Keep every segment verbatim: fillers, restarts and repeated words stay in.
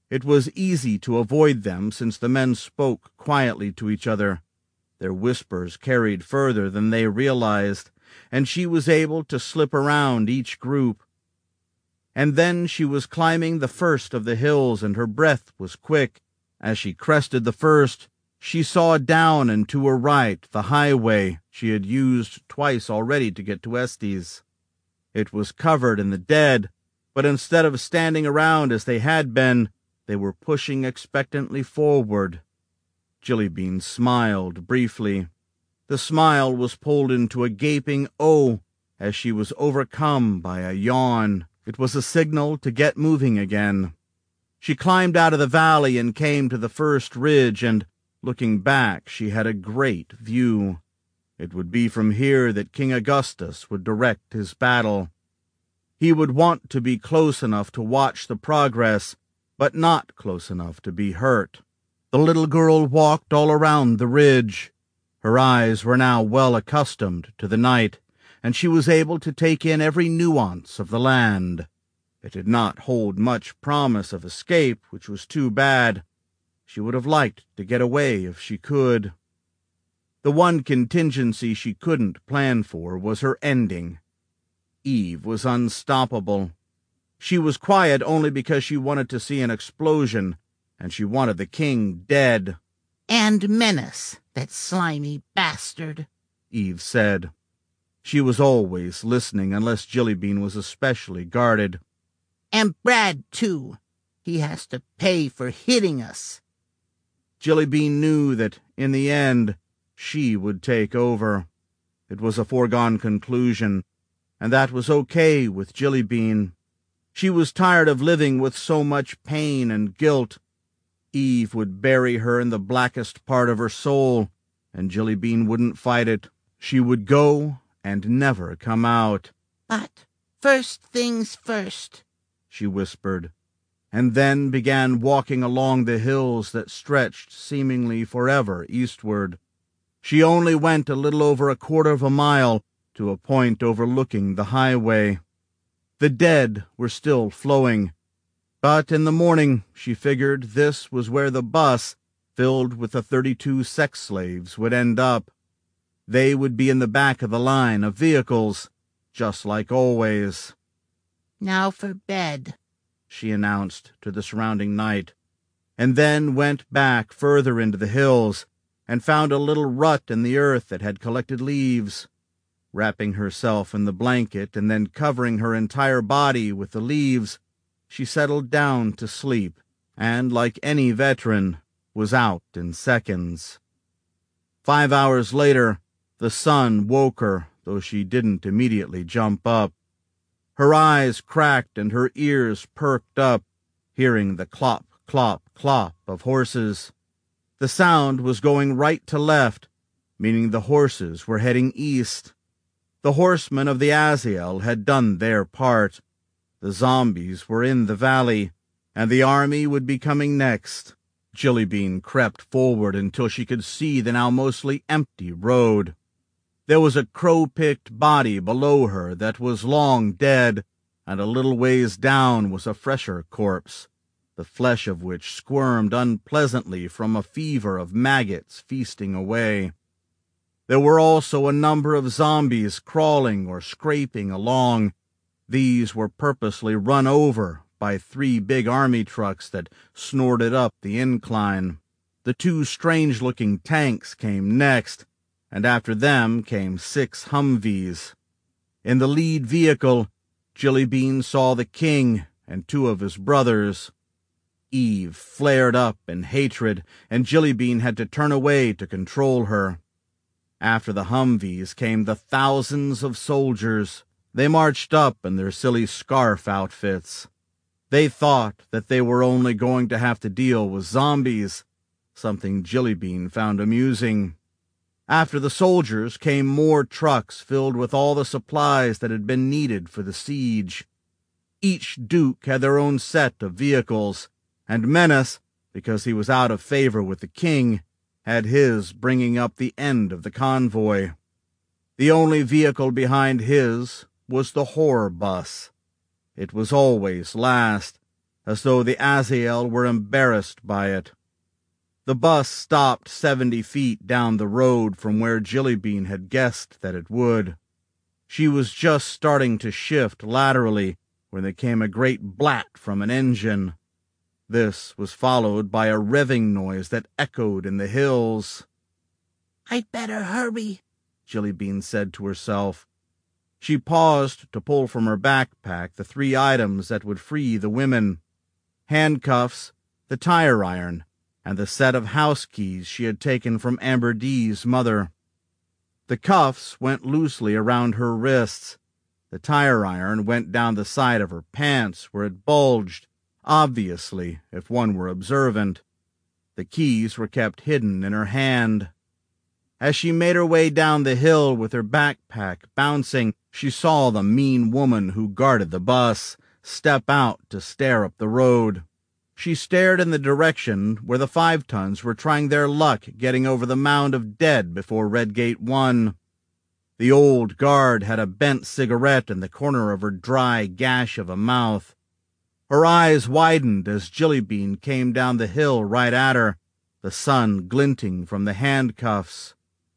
It was easy to avoid them since the men spoke quietly to each other. Their whispers carried further than they realized, and she was able to slip around each group. And then she was climbing the first of the hills, and her breath was quick. As she crested the first, she saw down and to her right the highway she had used twice already to get to Estes. It was covered in the dead, but instead of standing around as they had been, they were pushing expectantly forward. Jillybean smiled briefly. The smile was pulled into a gaping O as she was overcome by a yawn. It was a signal to get moving again. She climbed out of the valley and came to the first ridge, and, looking back, she had a great view. It would be from here that King Augustus would direct his battle. He would want to be close enough to watch the progress, but not close enough to be hurt. The little girl walked all around the ridge. Her eyes were now well accustomed to the night, and she was able to take in every nuance of the land. It did not hold much promise of escape, which was too bad. She would have liked to get away if she could. The one contingency she couldn't plan for was her ending. Eve was unstoppable. She was quiet only because she wanted to see an explosion, and she wanted the king dead. "And Menace, that slimy bastard," Eve said. She was always listening unless Jillybean was especially guarded. "And Brad, too. He has to pay for hitting us." Jillybean knew that, in the end, she would take over. It was a foregone conclusion, and that was okay with Jillybean. She was tired of living with so much pain and guilt. Eve would bury her in the blackest part of her soul, and Jillybean wouldn't fight it. She would go and never come out. "But first things first," she whispered, and then began walking along the hills that stretched seemingly forever eastward. She only went a little over a quarter of a mile to a point overlooking the highway. The dead were still flowing, but in the morning she figured this was where the bus, filled with the thirty-two sex slaves, would end up. They would be in the back of the line of vehicles, just like always. "Now for bed," she announced to the surrounding night, and then went back further into the hills and found a little rut in the earth that had collected leaves. Wrapping herself in the blanket and then covering her entire body with the leaves, she settled down to sleep, and, like any veteran, was out in seconds. Five hours later, the sun woke her, though she didn't immediately jump up. Her eyes cracked and her ears perked up, hearing the clop, clop, clop of horses. The sound was going right to left, meaning the horses were heading east. The horsemen of the Aziel had done their part. The zombies were in the valley, and the army would be coming next. Jillybean crept forward until she could see the now mostly empty road. There was a crow-picked body below her that was long dead, and a little ways down was a fresher corpse, the flesh of which squirmed unpleasantly from a fever of maggots feasting away. There were also a number of zombies crawling or scraping along. These were purposely run over by three big army trucks that snorted up the incline. The two strange-looking tanks came next, and after them came six Humvees. In the lead vehicle, Jillybean saw the king and two of his brothers. Eve flared up in hatred, and Jillybean had to turn away to control her. After the Humvees came the thousands of soldiers. They marched up in their silly scarf outfits. They thought that they were only going to have to deal with zombies, something Jillybean found amusing. After the soldiers came more trucks filled with all the supplies that had been needed for the siege. Each duke had their own set of vehicles, and Menace, because he was out of favor with the king, had his bringing up the end of the convoy. The only vehicle behind his was the horror bus. It was always last, as though the Azael were embarrassed by it. The bus stopped seventy feet down the road from where Jillybean had guessed that it would. She was just starting to shift laterally when there came a great blat from an engine. This was followed by a revving noise that echoed in the hills. "I'd better hurry," Jillybean said to herself. She paused to pull from her backpack the three items that would free the women: handcuffs, the tire iron, and the set of house keys she had taken from Amber Dee's mother. The cuffs went loosely around her wrists. The tire iron went down the side of her pants, where it bulged, obviously, if one were observant. The keys were kept hidden in her hand. As she made her way down the hill with her backpack bouncing, she saw the mean woman who guarded the bus step out to stare up the road. She stared in the direction where the Five Tons were trying their luck getting over the mound of dead before Redgate one. The old guard had a bent cigarette in the corner of her dry gash of a mouth. Her eyes widened as Jillybean came down the hill right at her, the sun glinting from the handcuffs.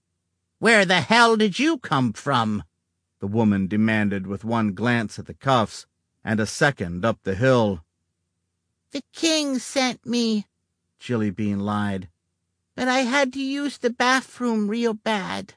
"Where the hell did you come from?" the woman demanded with one glance at the cuffs and a second up the hill. "The king sent me," Jillybean lied. "but I had to use the bathroom real bad."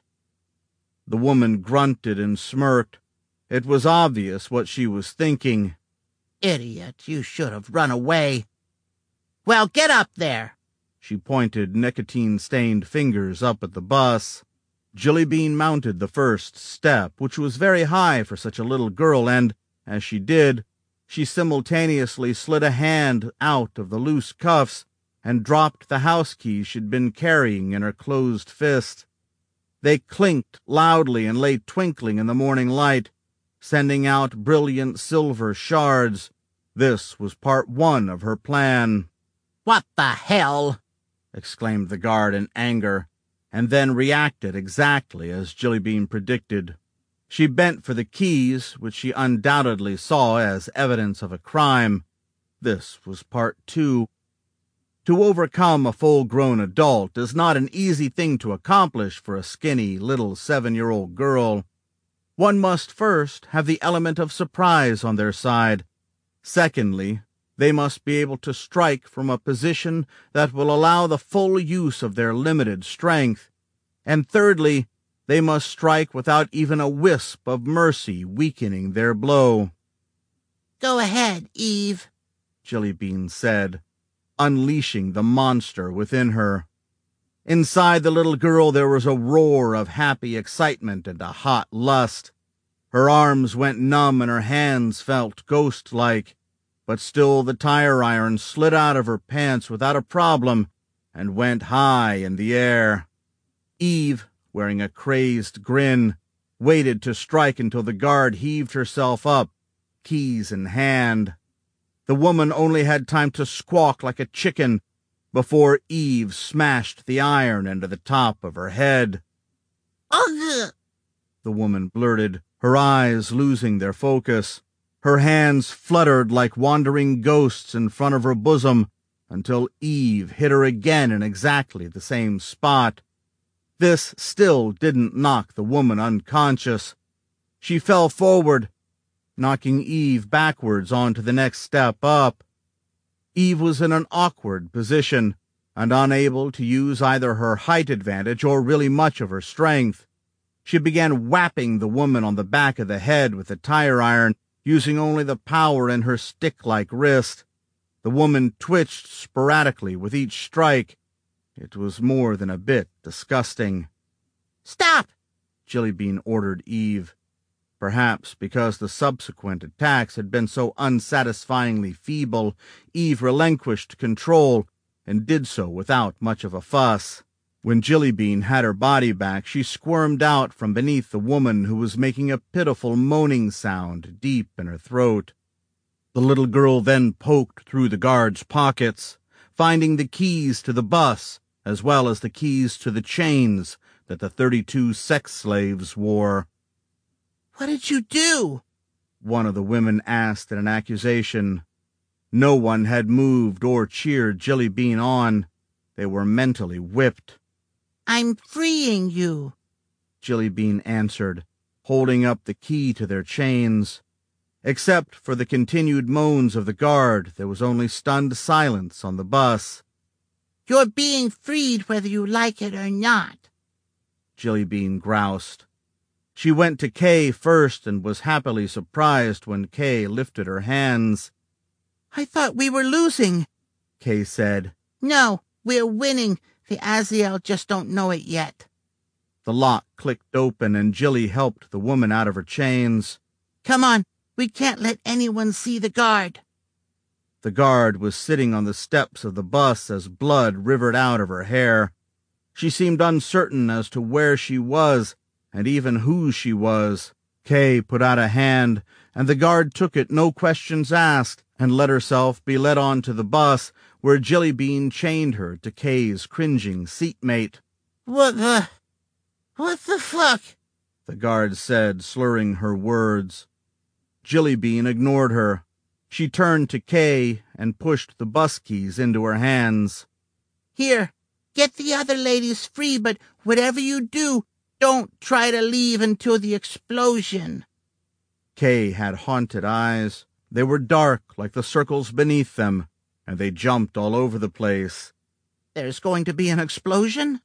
The woman grunted and smirked. It was obvious what she was thinking. "Idiot, you should have run away." "Well, get up there." She pointed nicotine-stained fingers up at the bus. Jillybean mounted the first step, which was very high for such a little girl, and, as she did, she simultaneously slid a hand out of the loose cuffs and dropped the house keys she'd been carrying in her closed fist. They clinked loudly and lay twinkling in the morning light, sending out brilliant silver shards. This was part one of her plan. "What the hell?" exclaimed the guard in anger, and then reacted exactly as Jillybean predicted. She bent for the keys, which she undoubtedly saw as evidence of a crime. This was part two. To overcome a full-grown adult is not an easy thing to accomplish for a skinny little seven-year-old girl. One must first have the element of surprise on their side. Secondly, they must be able to strike from a position that will allow the full use of their limited strength. And thirdly, they must strike without even a wisp of mercy weakening their blow. "Go ahead, Eve," Jillybean said, unleashing the monster within her. Inside the little girl there was a roar of happy excitement and a hot lust. Her arms went numb and her hands felt ghost-like, but still the tire iron slid out of her pants without a problem and went high in the air. Eve, wearing a crazed grin, waited to strike until the guard heaved herself up, keys in hand. The woman only had time to squawk like a chicken before Eve smashed the iron into the top of her head. "Ugh!" the woman blurted, her eyes losing their focus. Her hands fluttered like wandering ghosts in front of her bosom until Eve hit her again in exactly the same spot. This still didn't knock the woman unconscious. She fell forward, knocking Eve backwards onto the next step up. Eve was in an awkward position and unable to use either her height advantage or really much of her strength. She began whapping the woman on the back of the head with the tire iron, using only the power in her stick-like wrist. The woman twitched sporadically with each strike. It was more than a bit disgusting. "Stop!" Jillybean ordered Eve. Perhaps because the subsequent attacks had been so unsatisfyingly feeble, Eve relinquished control and did so without much of a fuss. When Jillybean had her body back, she squirmed out from beneath the woman who was making a pitiful moaning sound deep in her throat. The little girl then poked through the guard's pockets, finding the keys to the bus as well as the keys to the chains that the thirty-two sex slaves wore. "What did you do?" one of the women asked in an accusation. No one had moved or cheered Jilly Bean on. They were mentally whipped. I'm freeing you, Jilly Bean answered, holding up the key to their chains. Except for the continued moans of the guard, there was only stunned silence on the bus. You're being freed whether you like it or not, Jilly Bean groused. She went to Kay first and was happily surprised when Kay lifted her hands. I thought we were losing, Kay said. No, we're winning. The Aziel just don't know it yet. The lock clicked open and Jilly helped the woman out of her chains. Come on, we can't let anyone see the guard. The guard was sitting on the steps of the bus as blood rivered out of her hair. She seemed uncertain as to where she was, and even who she was. Kay put out a hand, and the guard took it, no questions asked, and let herself be led on to the bus, where Jilly Bean chained her to Kay's cringing seatmate. What the... what the fuck? The guard said, slurring her words. Jilly Bean ignored her. She turned to Kay and pushed the bus keys into her hands. Here, get the other ladies free, but whatever you do, don't try to leave until the explosion. Kay had haunted eyes. They were dark like the circles beneath them, and they jumped all over the place. There's going to be an explosion?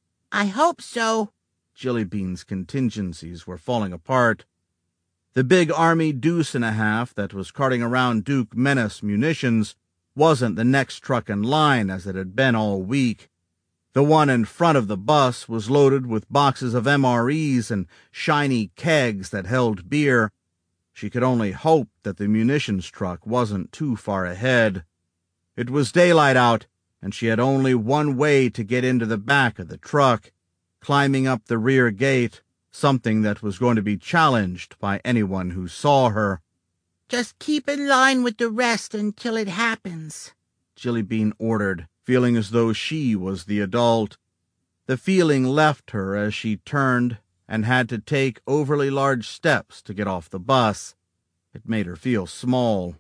I hope so. Jilly Bean's contingencies were falling apart. The big army deuce and a half that was carting around Duke Menace munitions wasn't the next truck in line as it had been all week. The one in front of the bus was loaded with boxes of M R Es and shiny kegs that held beer. She could only hope that the munitions truck wasn't too far ahead. It was daylight out, and she had only one way to get into the back of the truck, climbing up the rear gate, something that was going to be challenged by anyone who saw her. Just keep in line with the rest until it happens, Jilly Bean ordered, feeling as though she was the adult. The feeling left her as she turned and had to take overly large steps to get off the bus. It made her feel small.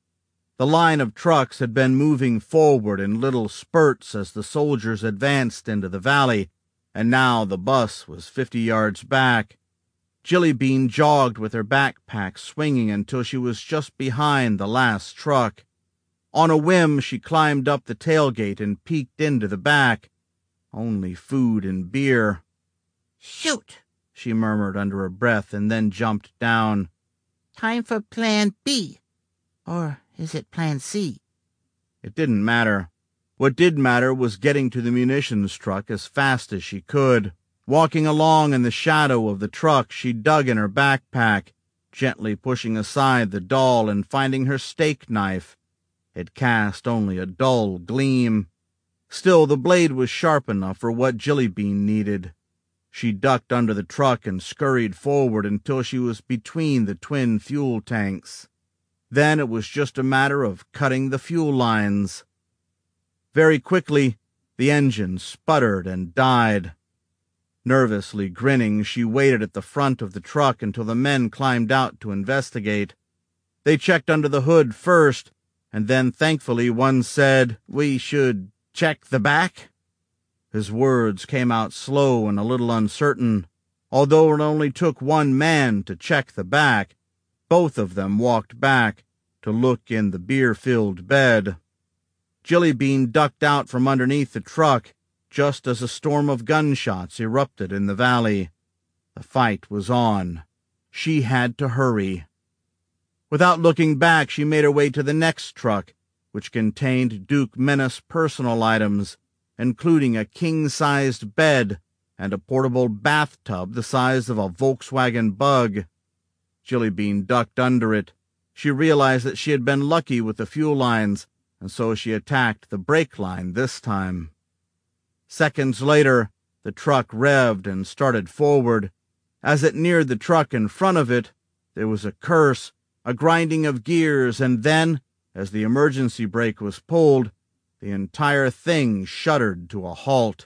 The line of trucks had been moving forward in little spurts as the soldiers advanced into the valley, and now the bus was fifty yards back. Jilly Bean jogged with her backpack swinging until she was just behind the last truck. On a whim, she climbed up the tailgate and peeked into the back. Only food and beer. Shoot, she murmured under her breath and then jumped down. Time for Plan B. Or is it Plan C? It didn't matter. What did matter was getting to the munitions truck as fast as she could. Walking along in the shadow of the truck, she dug in her backpack, gently pushing aside the doll and finding her steak knife. It cast only a dull gleam. Still, the blade was sharp enough for what Jilly Bean needed. She ducked under the truck and scurried forward until she was between the twin fuel tanks. Then it was just a matter of cutting the fuel lines. Very quickly, the engine sputtered and died. Nervously grinning, she waited at the front of the truck until the men climbed out to investigate. They checked under the hood first, and then thankfully one said, "We should check the back?" His words came out slow and a little uncertain. Although it only took one man to check the back, both of them walked back to look in the beer-filled bed. Jilly Bean ducked out from underneath the truck just as a storm of gunshots erupted in the valley. The fight was on. She had to hurry. Without looking back, she made her way to the next truck, which contained Duke Menace personal items, including a king-sized bed and a portable bathtub the size of a Volkswagen Bug. Jilly Bean ducked under it. She realized that she had been lucky with the fuel lines, and so she attacked the brake line this time. Seconds later, the truck revved and started forward. As it neared the truck in front of it, there was a curse, a grinding of gears, and then, as the emergency brake was pulled, the entire thing shuddered to a halt.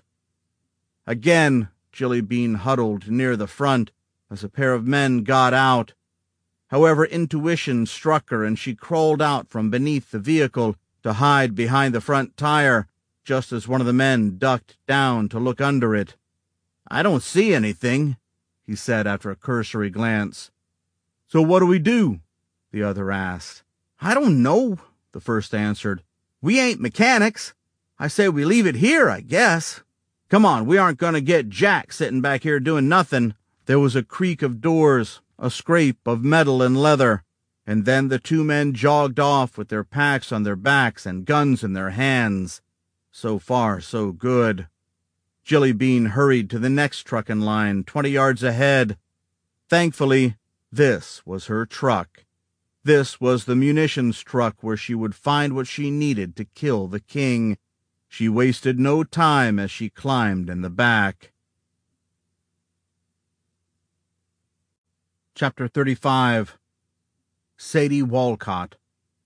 Again, Jilly Bean huddled near the front as a pair of men got out. However, intuition struck her, and she crawled out from beneath the vehicle to hide behind the front tire, just as one of the men ducked down to look under it. "I don't see anything," he said after a cursory glance. "So what do we do?" the other asked. "I don't know," the first answered. "We ain't mechanics. I say we leave it here, I guess. Come on, we aren't going to get Jack sitting back here doing nothing." There was a creak of doors, a scrape of metal and leather, and then the two men jogged off with their packs on their backs and guns in their hands. So far, so good. Jilly Bean hurried to the next truck in line, twenty yards ahead. Thankfully, this was her truck. This was the munitions truck where she would find what she needed to kill the king. She wasted no time as she climbed in the back. Chapter thirty-five. Sadie Walcott.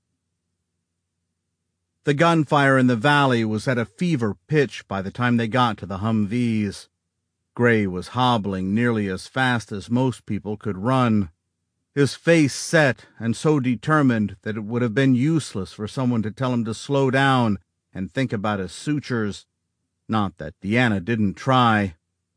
The gunfire in the valley was at a fever pitch by the time they got to the Humvees. Gray was hobbling nearly as fast as most people could run, his face set and so determined that it would have been useless for someone to tell him to slow down and think about his sutures. Not that Deanna didn't try.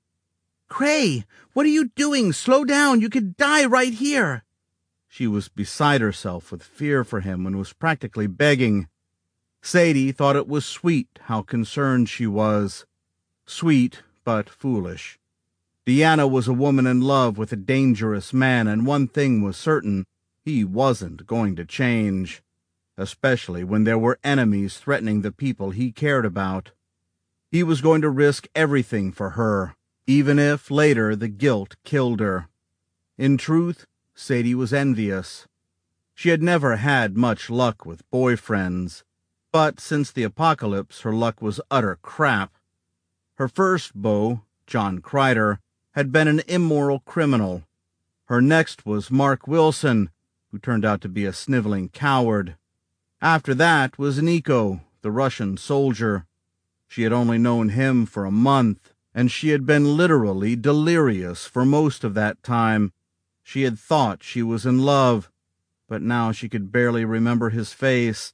"Gray, what are you doing? Slow down. You could die right here." She was beside herself with fear for him and was practically begging. Sadie thought it was sweet how concerned she was. Sweet, but foolish. Deanna was a woman in love with a dangerous man, and one thing was certain, he wasn't going to change, especially when there were enemies threatening the people he cared about. He was going to risk everything for her, even if later the guilt killed her. In truth, Sadie was envious. She had never had much luck with boyfriends, but since the apocalypse her luck was utter crap. Her first beau, John Kreider, had been an immoral criminal. Her next was Mark Wilson, who turned out to be a sniveling coward. After that was Nico, the Russian soldier. She had only known him for a month, and she had been literally delirious for most of that time. She had thought she was in love, but now she could barely remember his face.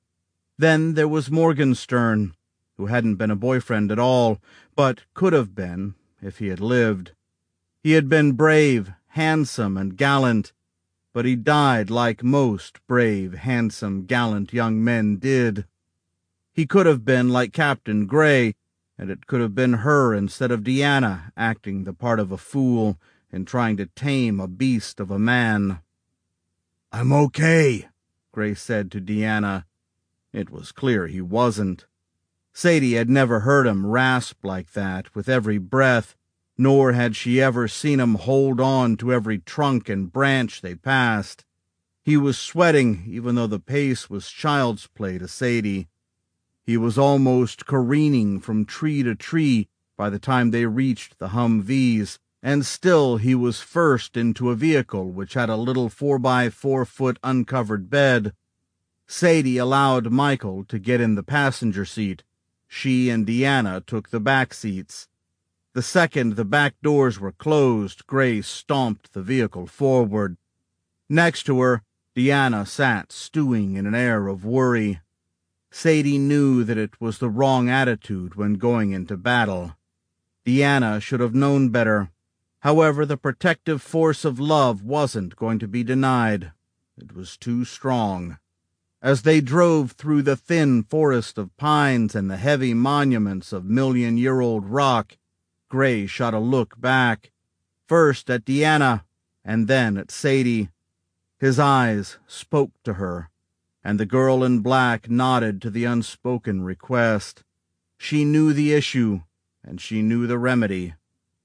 Then there was Morgenstern, who hadn't been a boyfriend at all, but could have been if he had lived. He had been brave, handsome, and gallant, but he died like most brave, handsome, gallant young men did. He could have been like Captain Gray, and it could have been her instead of Deanna acting the part of a fool and trying to tame a beast of a man. "I'm okay," Gray said to Deanna. It was clear he wasn't. Sadie had never heard him rasp like that with every breath, nor had she ever seen him hold on to every trunk and branch they passed. He was sweating, even though the pace was child's play to Sadie. He was almost careening from tree to tree by the time they reached the Humvees, and still he was first into a vehicle which had a little four-by-four-foot uncovered bed. Sadie allowed Michael to get in the passenger seat. She and Deanna took the back seats. The second the back doors were closed, Gray stomped the vehicle forward. Next to her, Deanna sat stewing in an air of worry. Sadie knew that it was the wrong attitude when going into battle. Deanna should have known better. However, the protective force of love wasn't going to be denied. It was too strong. As they drove through the thin forest of pines and the heavy monuments of million-year-old rock, Gray shot a look back, first at Deanna, and then at Sadie. His eyes spoke to her, and the girl in black nodded to the unspoken request. She knew the issue, and she knew the remedy.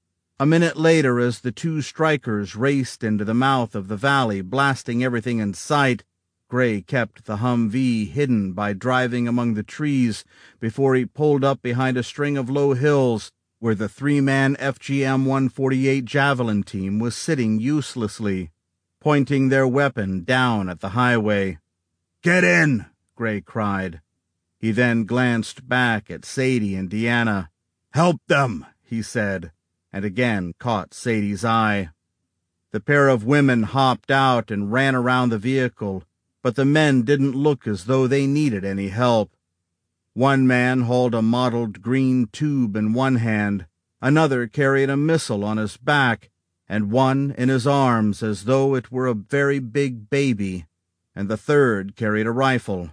A minute later, as the two strikers raced into the mouth of the valley, blasting everything in sight, Gray kept the Humvee hidden by driving among the trees before he pulled up behind a string of low hills where the three-man F G M one forty-eight Javelin team was sitting uselessly, pointing their weapon down at the highway. "Get in!" Gray cried. He then glanced back at Sadie and Deanna. "Help them," he said, and again caught Sadie's eye. The pair of women hopped out and ran around the vehicle, but the men didn't look as though they needed any help. One man hauled a mottled green tube in one hand, another carried a missile on his back, and one in his arms as though it were a very big baby, and the third carried a rifle.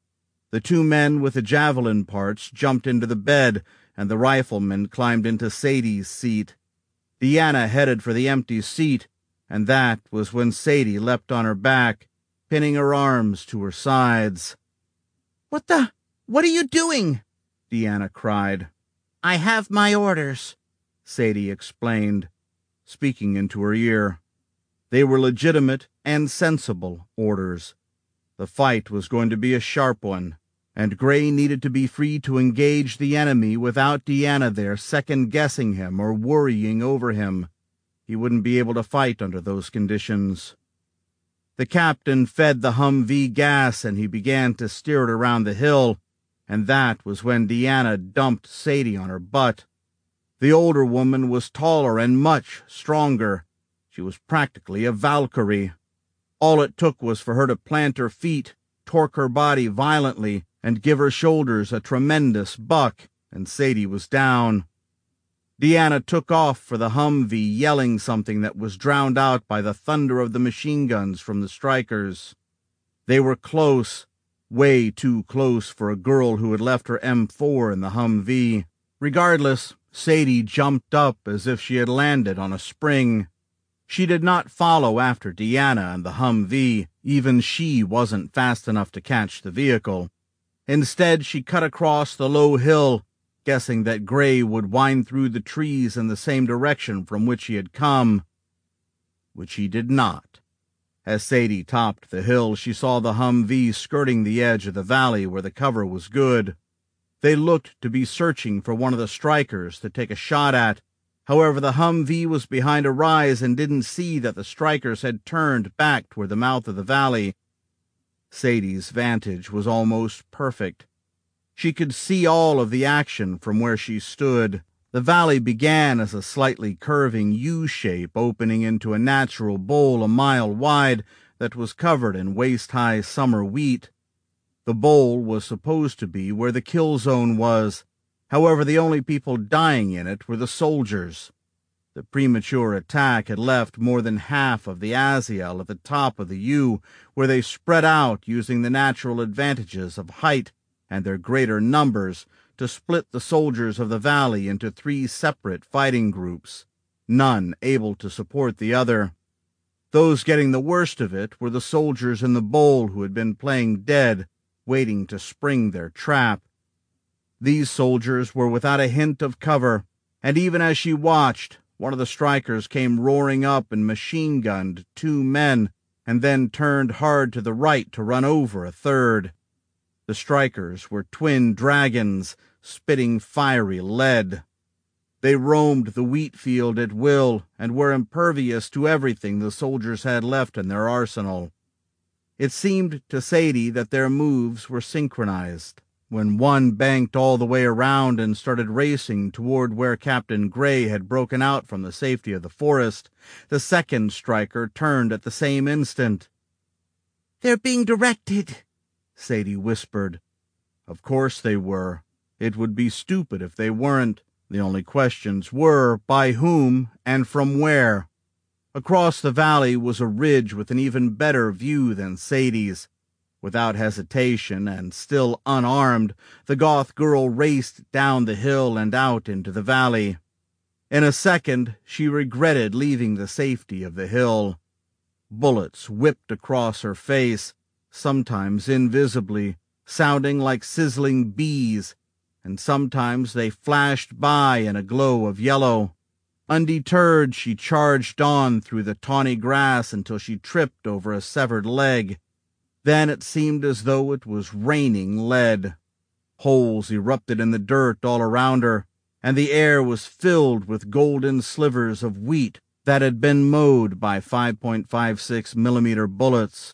The two men with the javelin parts jumped into the bed, and the rifleman climbed into Sadie's seat. Deanna headed for the empty seat, and that was when Sadie leapt on her back, pinning her arms to her sides. "What the? What are you doing?" Deanna cried. "I have my orders," Sadie explained, speaking into her ear. They were legitimate and sensible orders. The fight was going to be a sharp one, and Gray needed to be free to engage the enemy without Deanna there second-guessing him or worrying over him. He wouldn't be able to fight under those conditions. The captain fed the Humvee gas, and he began to steer it around the hill, and that was when Deanna dumped Sadie on her butt. The older woman was taller and much stronger. She was practically a Valkyrie. All it took was for her to plant her feet, torque her body violently, and give her shoulders a tremendous buck, and Sadie was down. Deanna took off for the Humvee, yelling something that was drowned out by the thunder of the machine guns from the strikers. They were close, way too close for a girl who had left her M four in the Humvee. Regardless, Sadie jumped up as if she had landed on a spring. She did not follow after Deanna and the Humvee. Even she wasn't fast enough to catch the vehicle. Instead, she cut across the low hill, guessing that Gray would wind through the trees in the same direction from which he had come. Which he did not. As Sadie topped the hill, she saw the Humvee skirting the edge of the valley where the cover was good. They looked to be searching for one of the strikers to take a shot at. However, the Humvee was behind a rise and didn't see that the strikers had turned back toward the mouth of the valley. Sadie's vantage was almost perfect. She could see all of the action from where she stood. The valley began as a slightly curving U-shape opening into a natural bowl a mile wide that was covered in waist-high summer wheat. The bowl was supposed to be where the kill zone was. However, the only people dying in it were the soldiers. The premature attack had left more than half of the Aziel at the top of the U, where they spread out using the natural advantages of height and their greater numbers to split the soldiers of the valley into three separate fighting groups, none able to support the other. Those getting the worst of it were the soldiers in the bowl who had been playing dead, waiting to spring their trap. These soldiers were without a hint of cover, and even as she watched, one of the strikers came roaring up and machine-gunned two men, and then turned hard to the right to run over a third. The strikers were twin dragons, spitting fiery lead. They roamed the wheat field at will, and were impervious to everything the soldiers had left in their arsenal. It seemed to Sadie that their moves were synchronized. When one banked all the way around and started racing toward where Captain Gray had broken out from the safety of the forest, the second striker turned at the same instant. "They're being directed," Sadie whispered. Of course they were. It would be stupid if they weren't. The only questions were by whom and from where. Across the valley was a ridge with an even better view than Sadie's. Without hesitation, and still unarmed, the goth girl raced down the hill and out into the valley. In a second, she regretted leaving the safety of the hill. Bullets whipped across her face, sometimes invisibly, sounding like sizzling bees, and sometimes they flashed by in a glow of yellow. Undeterred, she charged on through the tawny grass until she tripped over a severed leg. Then it seemed as though it was raining lead. Holes erupted in the dirt all around her, and the air was filled with golden slivers of wheat that had been mowed by five point five six millimeter bullets.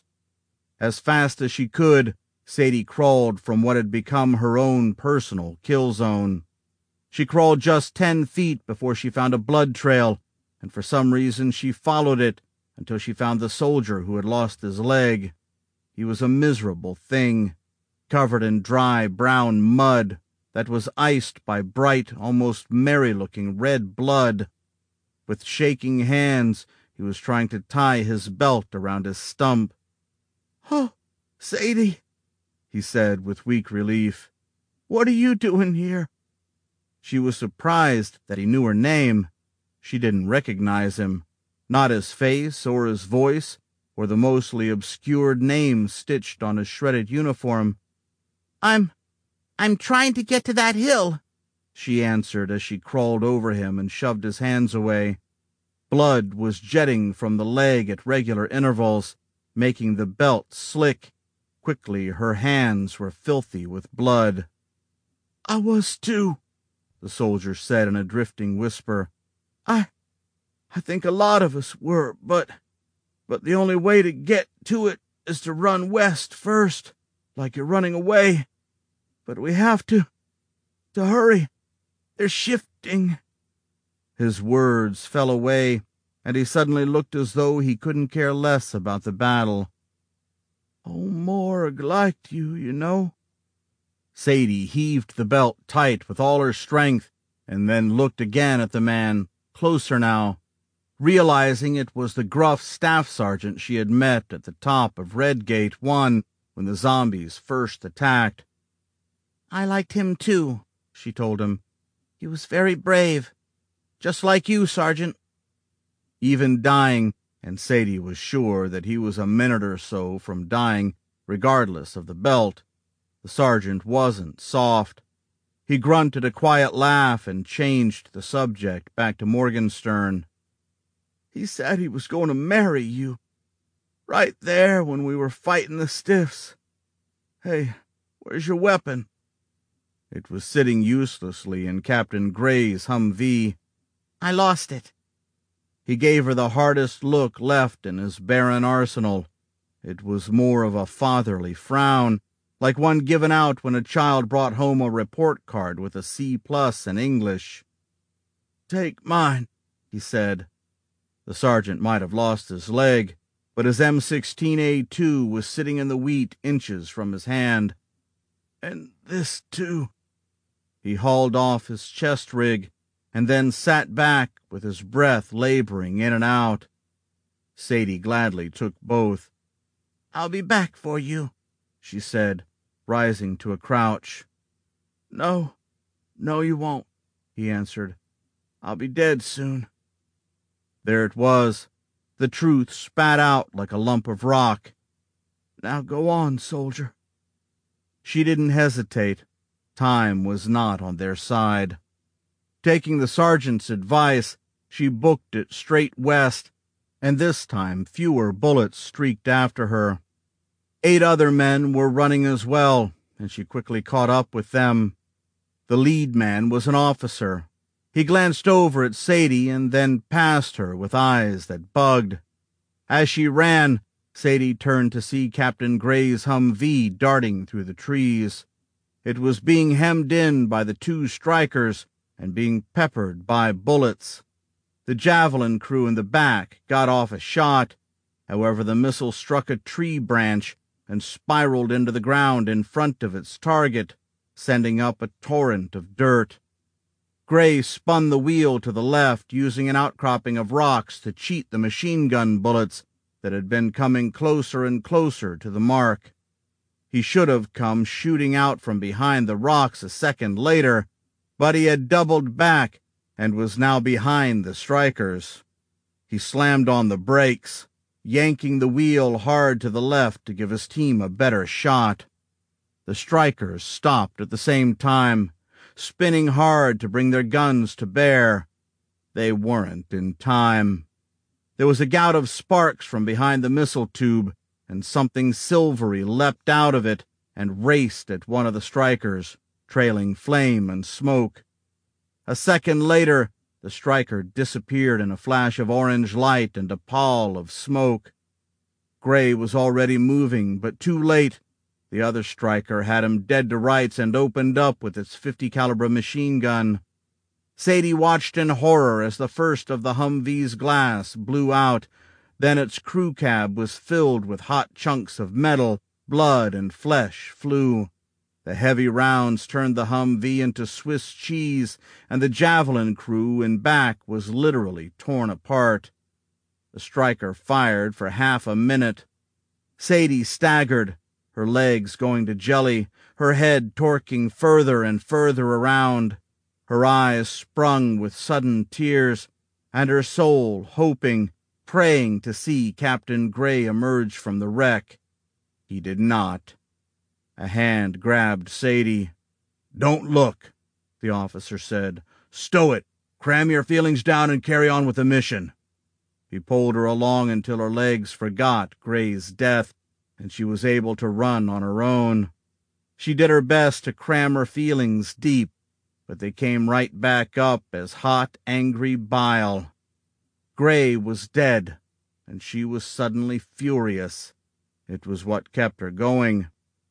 As fast as she could, Sadie crawled from what had become her own personal kill zone. She crawled just ten feet before she found a blood trail, and for some reason she followed it, until she found the soldier who had lost his leg. He was a miserable thing, covered in dry brown mud that was iced by bright, almost merry-looking red blood. With shaking hands, he was trying to tie his belt around his stump. "Oh, Sadie," he said with weak relief. "what are you doing here?" She was surprised that he knew her name. She didn't recognize him, not his face or his voice, or the mostly obscured name stitched on his shredded uniform. I'm, I'm trying to get to that hill," she answered as she crawled over him and shoved his hands away. Blood was jetting from the leg at regular intervals, making the belt slick. Quickly, her hands were filthy with blood. "I was too," the soldier said in a drifting whisper. I, I think a lot of us were, but, but the only way to get to it is to run west first, like you're running away. But we have to, to hurry. They're shifting." His words fell away, and he suddenly looked as though he couldn't care less about the battle. "Oh, Morg liked you, you know." Sadie heaved the belt tight with all her strength, and then looked again at the man, closer now, realizing it was the gruff staff sergeant she had met at the top of Red Gate one when the zombies first attacked. "I liked him too," she told him. "He was very brave. Just like you, Sergeant." Even dying, and Sadie was sure that he was a minute or so from dying, regardless of the belt, the sergeant wasn't soft. He grunted a quiet laugh and changed the subject back to Morgenstern. "He said he was going to marry you. Right there when we were fighting the stiffs. Hey, where's your weapon?" It was sitting uselessly in Captain Gray's Humvee. "I lost it." He gave her the hardest look left in his barren arsenal. It was more of a fatherly frown, like one given out when a child brought home a report card with a C plus in English. "Take mine," he said. The sergeant might have lost his leg, but his M sixteen A two was sitting in the wheat inches from his hand. "And this too." He hauled off his chest rig, and then sat back with his breath laboring in and out. Sadie gladly took both. "I'll be back for you," she said, rising to a crouch. "No, no you won't," he answered. "I'll be dead soon." There it was, the truth spat out like a lump of rock. "Now go on, soldier." She didn't hesitate. Time was not on their side. Taking the sergeant's advice, she booked it straight west, and this time fewer bullets streaked after her. Eight other men were running as well, and she quickly caught up with them. The lead man was an officer. He glanced over at Sadie and then past her with eyes that bugged. As she ran, Sadie turned to see Captain Gray's Humvee darting through the trees. It was being hemmed in by the two strikers and being peppered by bullets. The javelin crew in the back got off a shot. However, the missile struck a tree branch and spiraled into the ground in front of its target, sending up a torrent of dirt. Gray spun the wheel to the left, using an outcropping of rocks to cheat the machine gun bullets that had been coming closer and closer to the mark. He should have come shooting out from behind the rocks a second later, but he had doubled back and was now behind the strikers. He slammed on the brakes, yanking the wheel hard to the left to give his team a better shot. The strikers stopped at the same time, spinning hard to bring their guns to bear. They weren't in time. There was a gout of sparks from behind the missile tube, and something silvery leapt out of it and raced at one of the strikers, trailing flame and smoke. A second later, the striker disappeared in a flash of orange light and a pall of smoke. Gray was already moving, but too late. The other striker had him dead to rights and opened up with its fifty caliber machine gun. Sadie watched in horror as the first of the Humvee's glass blew out. Then its crew cab was filled with hot chunks of metal, blood and flesh flew. The heavy rounds turned the Humvee into Swiss cheese, and the Javelin crew in back was literally torn apart. The striker fired for half a minute. Sadie staggered, her legs going to jelly, her head torquing further and further around. Her eyes sprung with sudden tears, and her soul hoping, praying to see Captain Gray emerge from the wreck. He did not. A hand grabbed Sadie. "Don't look," the officer said. "Stow it. Cram your feelings down and carry on with the mission." He pulled her along until her legs forgot Gray's death, and she was able to run on her own. She did her best to cram her feelings deep, but they came right back up as hot, angry bile. Gray was dead, and she was suddenly furious. It was what kept her going.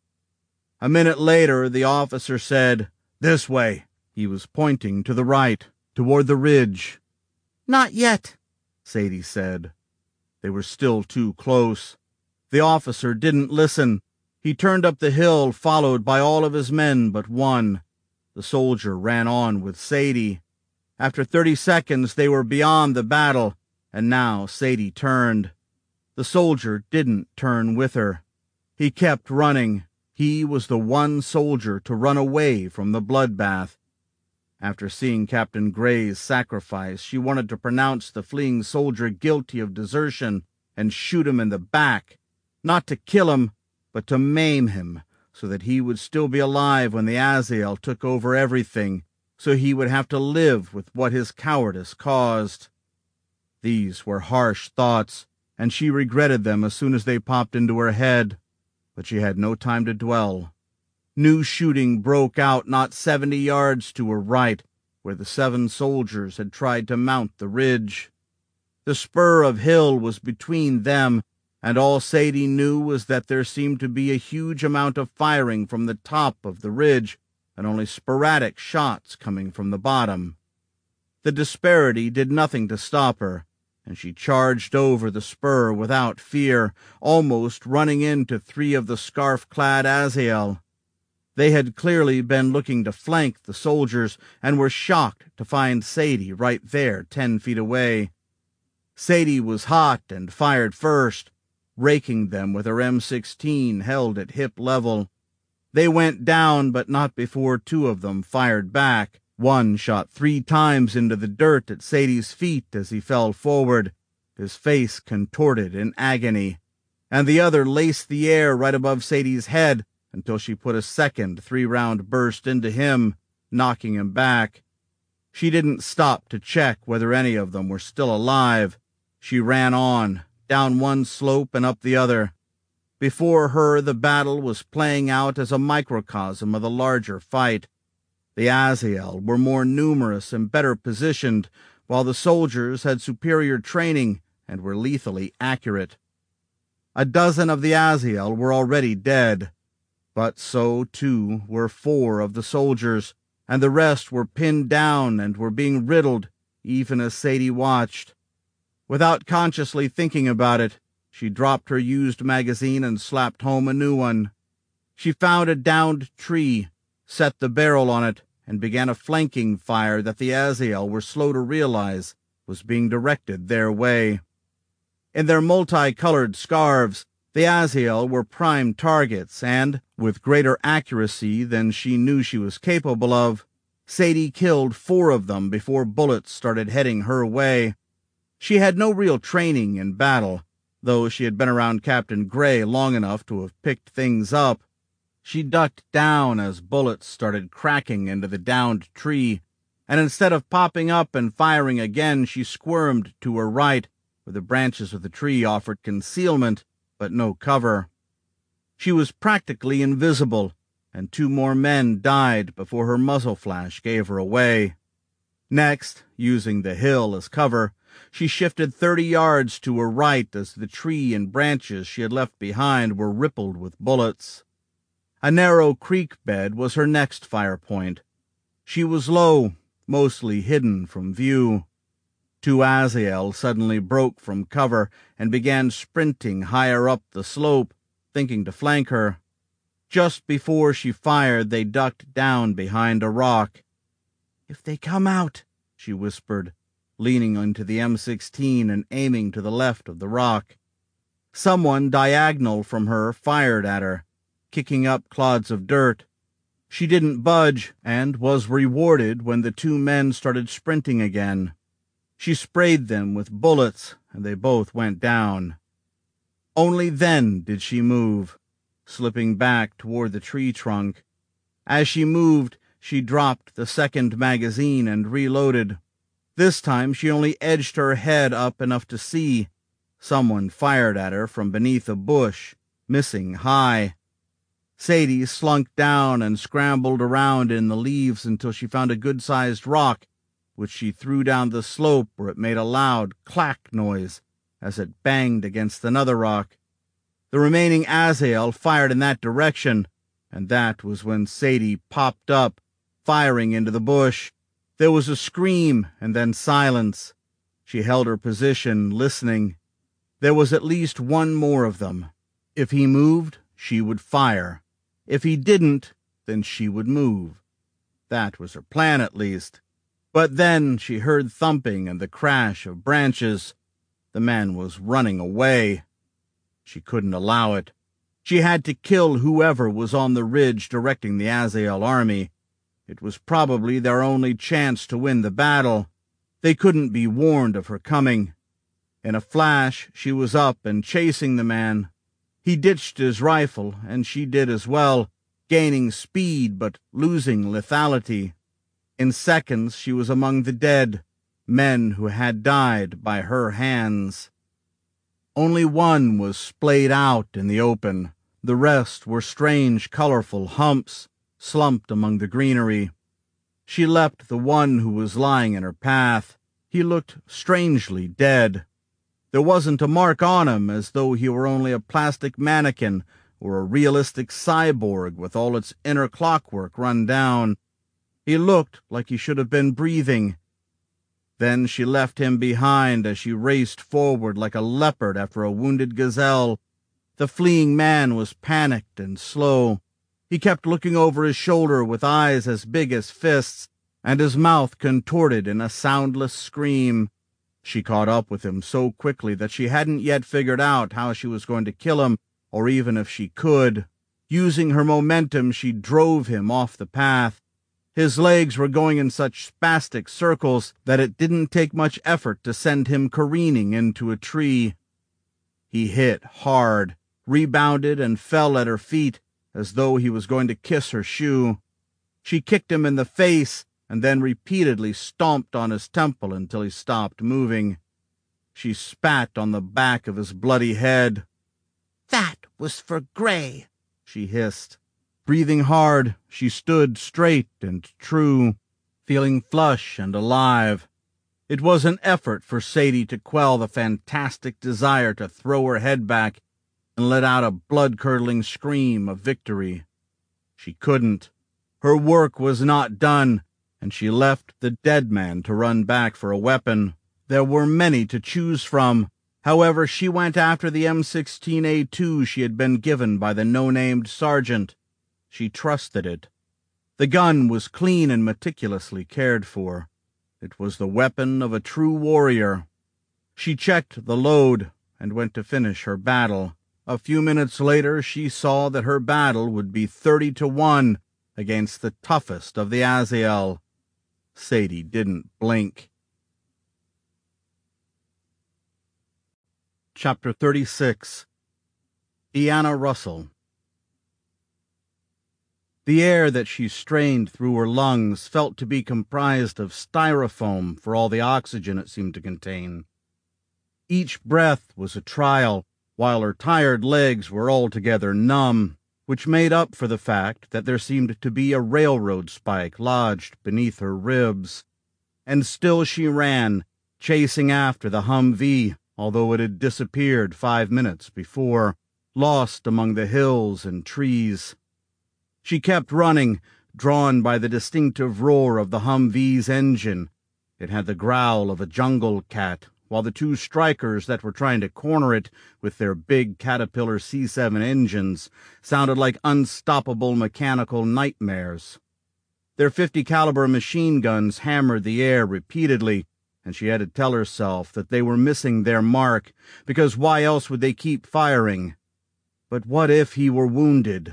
A minute later, the officer said, "This way." He was pointing to the right, toward the ridge. "Not yet," Sadie said. They were still too close. The officer didn't listen. He turned up the hill, followed by all of his men but one. The soldier ran on with Sadie. After thirty seconds, they were beyond the battle, and now Sadie turned. The soldier didn't turn with her. He kept running. He was the one soldier to run away from the bloodbath. After seeing Captain Gray's sacrifice, she wanted to pronounce the fleeing soldier guilty of desertion and shoot him in the back, not to kill him, but to maim him, so that he would still be alive when the Azael took over everything, so he would have to live with what his cowardice caused. These were harsh thoughts, and she regretted them as soon as they popped into her head. But she had no time to dwell. New shooting broke out not seventy yards to her right, where the seven soldiers had tried to mount the ridge. The spur of hill was between them, and all Sadie knew was that there seemed to be a huge amount of firing from the top of the ridge, and only sporadic shots coming from the bottom. The disparity did nothing to stop her, and she charged over the spur without fear, almost running into three of the scarf-clad Azael. They had clearly been looking to flank the soldiers, and were shocked to find Sadie right there, ten feet away. Sadie was hot and fired first, raking them with her M sixteen held at hip level. They went down, but not before two of them fired back. One shot three times into the dirt at Sadie's feet as he fell forward, his face contorted in agony, and the other laced the air right above Sadie's head until she put a second three-round burst into him, knocking him back. She didn't stop to check whether any of them were still alive. She ran on, down one slope and up the other. Before her, the battle was playing out as a microcosm of the larger fight. The Azael were more numerous and better positioned, while the soldiers had superior training and were lethally accurate. A dozen of the Azael were already dead, but so, too, were four of the soldiers, and the rest were pinned down and were being riddled, even as Sadie watched. Without consciously thinking about it, she dropped her used magazine and slapped home a new one. She found a downed tree, set the barrel on it, and began a flanking fire that the Azael were slow to realize was being directed their way. In their multicolored scarves, the Azael were prime targets, and, with greater accuracy than she knew she was capable of, Sadie killed four of them before bullets started heading her way. She had no real training in battle, though she had been around Captain Gray long enough to have picked things up. She ducked down as bullets started cracking into the downed tree, and instead of popping up and firing again, she squirmed to her right, where the branches of the tree offered concealment, but no cover. She was practically invisible, and two more men died before her muzzle flash gave her away. Next, using the hill as cover, she shifted thirty yards to her right as the tree and branches she had left behind were rippled with bullets. A narrow creek bed was her next fire point. She was low, mostly hidden from view. Two Azael suddenly broke from cover and began sprinting higher up the slope, thinking to flank her. Just before she fired, they ducked down behind a rock. "If they come out," she whispered, leaning into the M sixteen and aiming to the left of the rock. Someone diagonal from her fired at her, kicking up clods of dirt. She didn't budge and was rewarded when the two men started sprinting again. She sprayed them with bullets, and they both went down. Only then did she move, slipping back toward the tree trunk. As she moved, she dropped the second magazine and reloaded. This time she only edged her head up enough to see. Someone fired at her from beneath a bush, missing high. Sadie slunk down and scrambled around in the leaves until she found a good-sized rock, which she threw down the slope where it made a loud clack noise as it banged against another rock. The remaining Azael fired in that direction, and that was when Sadie popped up, firing into the bush. There was a scream and then silence. She held her position, listening. There was at least one more of them. If he moved, she would fire. If he didn't, then she would move. That was her plan, at least. But then she heard thumping and the crash of branches. The man was running away. She couldn't allow it. She had to kill whoever was on the ridge directing the Azael army. It was probably their only chance to win the battle. They couldn't be warned of her coming. In a flash, she was up and chasing the man. He ditched his rifle, and she did as well, gaining speed but losing lethality. In seconds, she was among the dead, men who had died by her hands. Only one was splayed out in the open. The rest were strange, colorful humps, slumped among the greenery. She leapt the one who was lying in her path. He looked strangely dead. There wasn't a mark on him, as though he were only a plastic mannequin or a realistic cyborg with all its inner clockwork run down. He looked like he should have been breathing. Then she left him behind as she raced forward like a leopard after a wounded gazelle. The fleeing man was panicked and slow. He kept looking over his shoulder with eyes as big as fists, and his mouth contorted in a soundless scream. She caught up with him so quickly that she hadn't yet figured out how she was going to kill him, or even if she could. Using her momentum, she drove him off the path. His legs were going in such spastic circles that it didn't take much effort to send him careening into a tree. He hit hard, rebounded, and fell at her feet as though he was going to kiss her shoe. She kicked him in the face and then repeatedly stomped on his temple until he stopped moving. She spat on the back of his bloody head. "That was for Gray," she hissed. Breathing hard, she stood straight and true, feeling flush and alive. It was an effort for Sadie to quell the fantastic desire to throw her head back and let out a blood-curdling scream of victory. She couldn't. Her work was not done, and she left the dead man to run back for a weapon. There were many to choose from. However, she went after the M sixteen A two she had been given by the no-named sergeant. She trusted it. The gun was clean and meticulously cared for. It was the weapon of a true warrior. She checked the load and went to finish her battle. A few minutes later, she saw that her battle would be thirty to one against the toughest of the Azael. Sadie didn't blink. Chapter thirty-six. Deanna Russell. The air that she strained through her lungs felt to be comprised of styrofoam for all the oxygen it seemed to contain. Each breath was a trial, while her tired legs were altogether numb, which made up for the fact that there seemed to be a railroad spike lodged beneath her ribs. And still she ran, chasing after the Humvee, although it had disappeared five minutes before, lost among the hills and trees. She kept running, drawn by the distinctive roar of the Humvee's engine, It had the growl of a jungle cat, while the two strikers that were trying to corner it with their big Caterpillar C seven engines sounded like unstoppable mechanical nightmares. Their fifty caliber machine guns hammered the air repeatedly, and she had to tell herself that they were missing their mark, because why else would they keep firing? But what if he were wounded?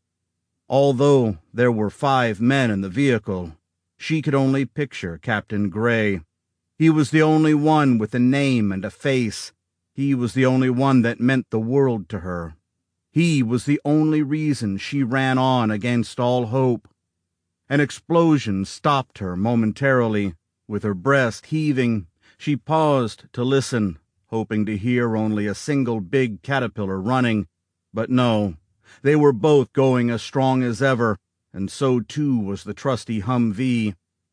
Although there were five men in the vehicle, she could only picture Captain Gray. He was the only one with a name and a face. He was the only one that meant the world to her. He was the only reason she ran on against all hope. An explosion stopped her momentarily. With her breast heaving, she paused to listen, hoping to hear only a single big Caterpillar running. But no, they were both going as strong as ever, and so too was the trusty Humvee.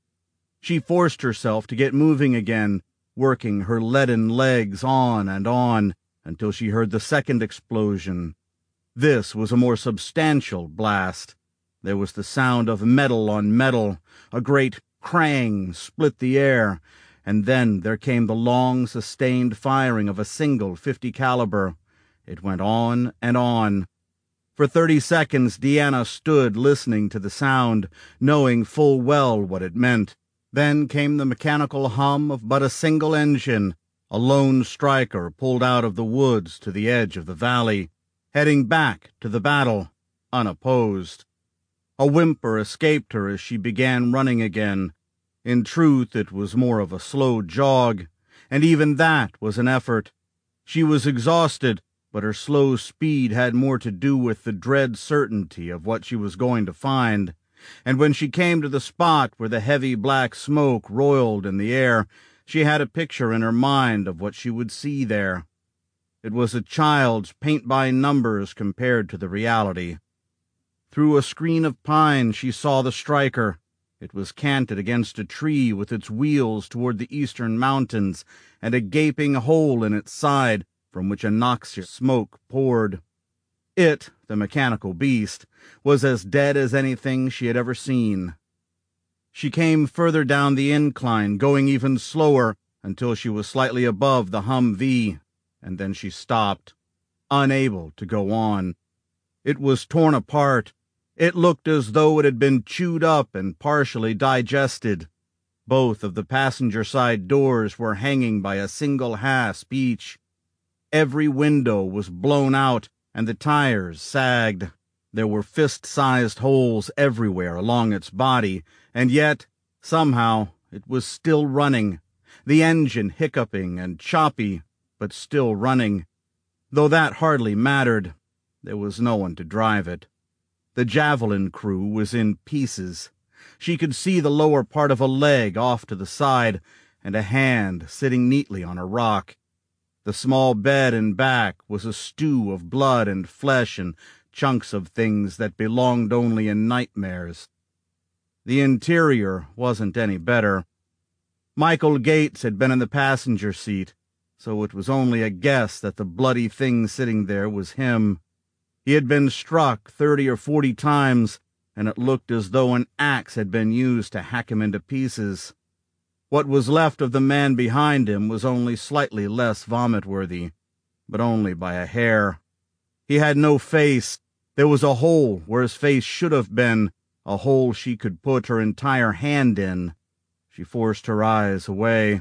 She forced herself to get moving again, working her leaden legs on and on, until she heard the second explosion. This was a more substantial blast. There was the sound of metal on metal. A great crang split the air, and then there came the long, sustained firing of a single fifty caliber. It went on and on. For thirty seconds, Deanna stood listening to the sound, knowing full well what it meant. Then came the mechanical hum of but a single engine. A lone striker pulled out of the woods to the edge of the valley, heading back to the battle, unopposed. A whimper escaped her as she began running again. In truth, it was more of a slow jog, and even that was an effort. She was exhausted, but her slow speed had more to do with the dread certainty of what she was going to find. And when she came to the spot where the heavy black smoke roiled in the air, she had a picture in her mind of what she would see there. It was a child's paint-by-numbers compared to the reality. Through a screen of pine she saw the striker. It was canted against a tree with its wheels toward the eastern mountains and a gaping hole in its side from which a noxious smoke poured. It, the mechanical beast, was as dead as anything she had ever seen. She came further down the incline, going even slower, until she was slightly above the Humvee, and then she stopped, unable to go on. It was torn apart. It looked as though it had been chewed up and partially digested. Both of the passenger side doors were hanging by a single hasp each. Every window was blown out, and the tires sagged. There were fist-sized holes everywhere along its body, and yet, somehow, it was still running, the engine hiccuping and choppy, but still running. Though that hardly mattered. There was no one to drive it. The Javelin crew was in pieces. She could see the lower part of a leg off to the side, and a hand sitting neatly on a rock. The small bed and back was a stew of blood and flesh and chunks of things that belonged only in nightmares. The interior wasn't any better. Michael Gates had been in the passenger seat, so it was only a guess that the bloody thing sitting there was him. He had been struck thirty or forty times, and it looked as though an axe had been used to hack him into pieces. What was left of the man behind him was only slightly less vomit-worthy, but only by a hair. He had no face. There was a hole where his face should have been, a hole she could put her entire hand in. She forced her eyes away.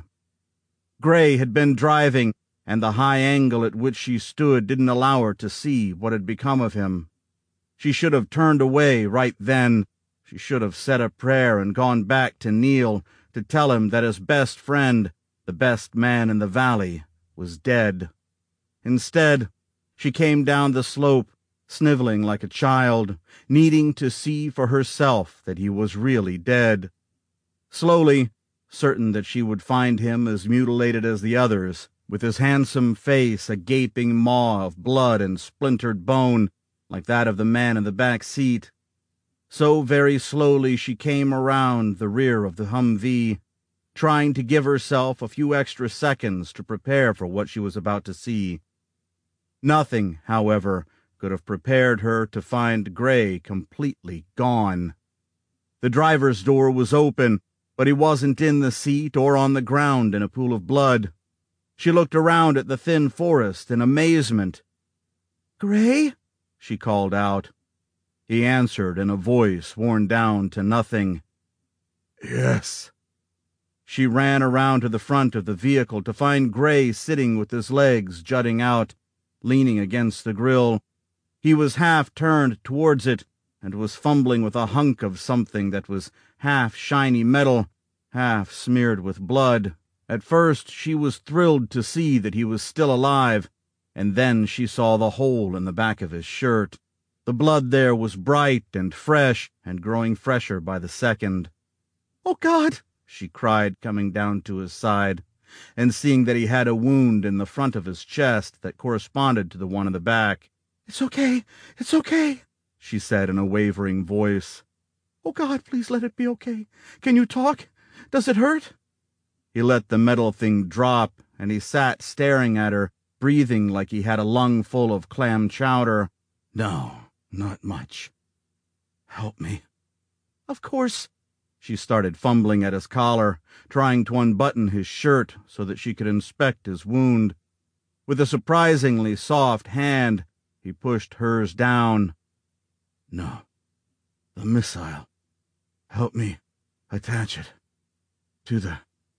Gray had been driving, and the high angle at which she stood didn't allow her to see what had become of him. She should have turned away right then. She should have said a prayer and gone back to Neil to tell him that his best friend, the best man in the valley, was dead. Instead, she came down the slope, sniveling like a child, needing to see for herself that he was really dead. Slowly, certain that she would find him as mutilated as the others, with his handsome face a gaping maw of blood and splintered bone, like that of the man in the back seat. So very slowly she came around the rear of the Humvee, trying to give herself a few extra seconds to prepare for what she was about to see. Nothing, however, could have prepared her to find Gray completely gone. The driver's door was open, but he wasn't in the seat or on the ground in a pool of blood. She looked around at the thin forest in amazement. "Gray?" she called out. He answered in a voice worn down to nothing. "Yes." She ran around to the front of the vehicle to find Gray sitting with his legs jutting out, leaning against the grill. He was half turned towards it and was fumbling with a hunk of something that was half shiny metal, half smeared with blood. At first she was thrilled to see that he was still alive, and then she saw the hole in the back of his shirt. The blood there was bright and fresh, and growing fresher by the second. "Oh, God!" she cried, coming down to his side, and seeing that he had a wound in the front of his chest that corresponded to the one in the back. "It's okay, it's okay," she said in a wavering voice. "Oh, God, please let it be okay. Can you talk? Does it hurt?" He let the metal thing drop, and he sat staring at her, breathing like he had a lung full of clam chowder. "No, not much. Help me." "Of course." She started fumbling at his collar, trying to unbutton his shirt so that she could inspect his wound. With a surprisingly soft hand, he pushed hers down. "No, the missile. Help me attach it to the..."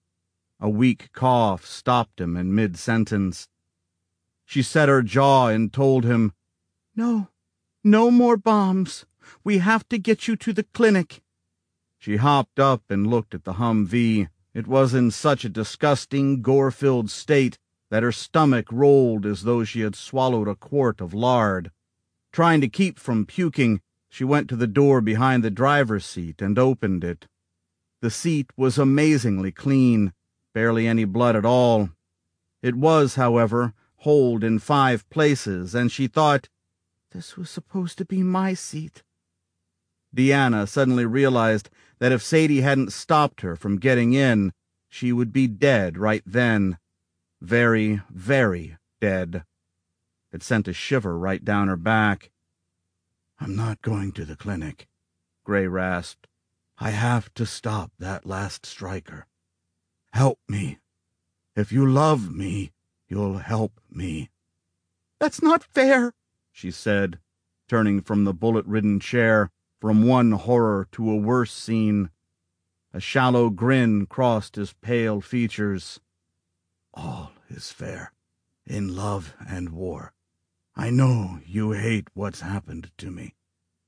A weak cough stopped him in mid-sentence. She set her jaw and told him, "No, no more bombs. We have to get you to the clinic." She hopped up and looked at the Humvee. It was in such a disgusting, gore-filled state that her stomach rolled as though she had swallowed a quart of lard. Trying to keep from puking, she went to the door behind the driver's seat and opened it. The seat was amazingly clean, barely any blood at all. It was, however, holed in five places, and she thought, "This was supposed to be my seat." Deanna suddenly realized that if Sadie hadn't stopped her from getting in, she would be dead right then. Very, very dead. It sent a shiver right down her back. "I'm not going to the clinic," Gray rasped. "I have to stop that last striker. Help me. If you love me, you'll help me." "That's not fair," she said, turning from the bullet-ridden chair, from one horror to a worse scene. A shallow grin crossed his pale features. "All is fair, in love and war. I know you hate what's happened to me.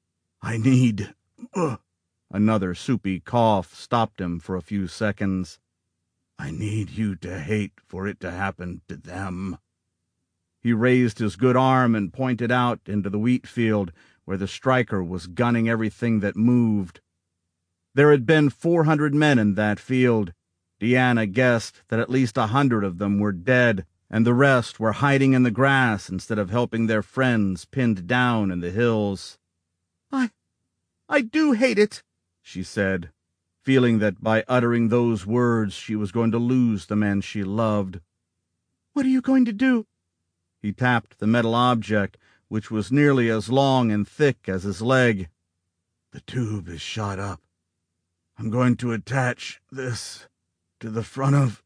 I need..." Ugh. Another soupy cough stopped him for a few seconds. "I need you to hate for it to happen to them." He raised his good arm and pointed out into the wheat field, where the striker was gunning everything that moved. There had been four hundred men in that field. Deanna guessed that at least a hundred of them were dead, and the rest were hiding in the grass instead of helping their friends pinned down in the hills. I... I do hate it," she said, feeling that by uttering those words she was going to lose the man she loved. "What are you going to do?" He tapped the metal object, which was nearly as long and thick as his leg. "The tube is shot up. I'm going to attach this to the front of..."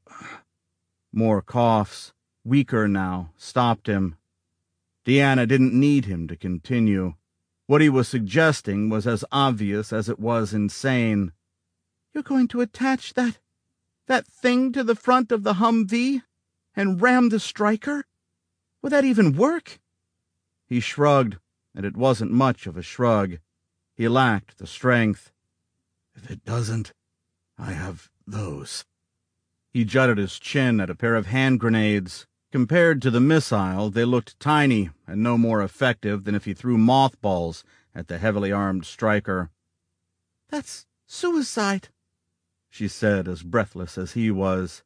More coughs, weaker now, stopped him. Deanna didn't need him to continue. What he was suggesting was as obvious as it was insane. "You're going to attach that... that thing to the front of the Humvee and ram the striker? Will that even work?" He shrugged, and it wasn't much of a shrug. He lacked the strength. "If it doesn't, I have those." He jutted his chin at a pair of hand grenades. Compared to the missile, they looked tiny and no more effective than if he threw mothballs at the heavily armed striker. "That's suicide," she said, as breathless as he was.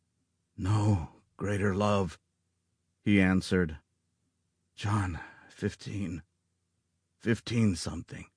"No greater love," he answered. "John fifteen. Fifteen something."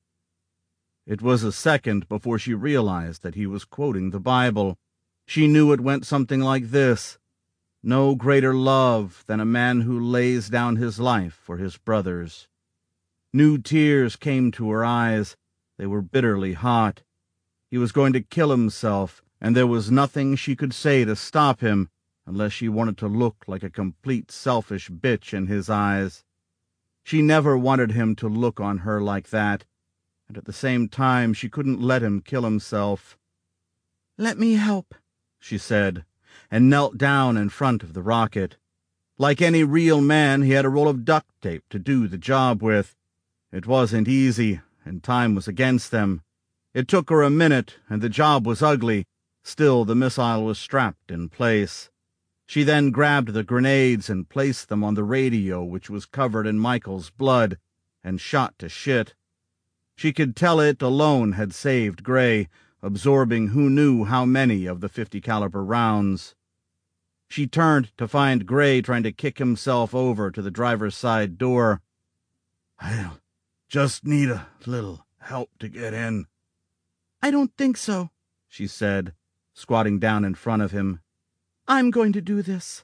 It was a second before she realized that he was quoting the Bible. She knew it went something like this: "No greater love than a man who lays down his life for his brothers." New tears came to her eyes. They were bitterly hot. He was going to kill himself, and there was nothing she could say to stop him unless she wanted to look like a complete selfish bitch in his eyes. She never wanted him to look on her like that, and at the same time she couldn't let him kill himself. "Let me help," she said, and knelt down in front of the rocket. Like any real man, he had a roll of duct tape to do the job with. It wasn't easy, and time was against them. It took her a minute, and the job was ugly. Still, the missile was strapped in place. She then grabbed the grenades and placed them on the radio, which was covered in Michael's blood, and shot to shit. She could tell it alone had saved Gray, absorbing who knew how many of the fifty caliber rounds. She turned to find Gray trying to kick himself over to the driver's side door. "I'll just need a little help to get in." "I don't think so," she said, squatting down in front of him. "I'm going to do this."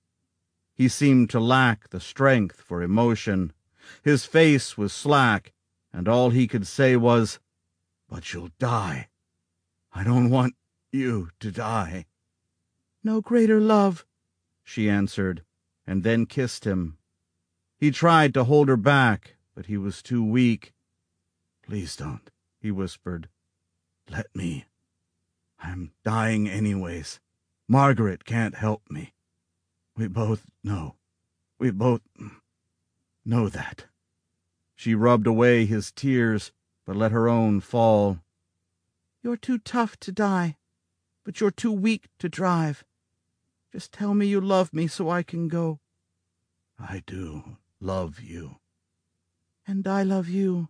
He seemed to lack the strength for emotion. His face was slack, and all he could say was, "But you'll die. I don't want you to die." "No greater love," she answered, and then kissed him. He tried to hold her back, but he was too weak. "Please don't," he whispered. "Let me. I'm dying anyways. Margaret can't help me. We both know. We both know that." She rubbed away his tears, but let her own fall. "You're too tough to die, but you're too weak to drive. Just tell me you love me so I can go." "I do love you." "And I love you."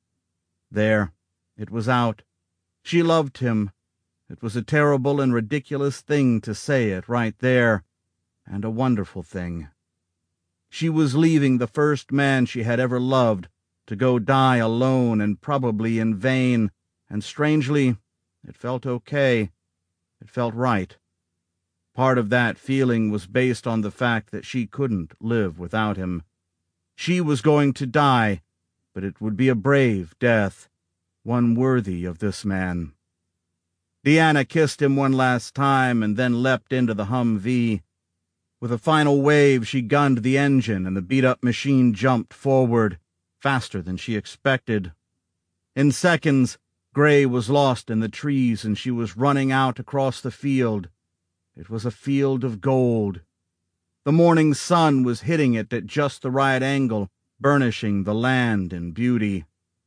There, it was out. She loved him. It was a terrible and ridiculous thing to say it right there, and a wonderful thing. She was leaving the first man she had ever loved to go die alone and probably in vain, and strangely, it felt okay. It felt right. Part of that feeling was based on the fact that she couldn't live without him. She was going to die, but it would be a brave death, one worthy of this man. Deanna kissed him one last time and then leapt into the Humvee. With a final wave, she gunned the engine, and the beat-up machine jumped forward, faster than she expected. In seconds, Gray was lost in the trees, and she was running out across the field. It was a field of gold. The morning sun was hitting it at just the right angle, burnishing the land in beauty.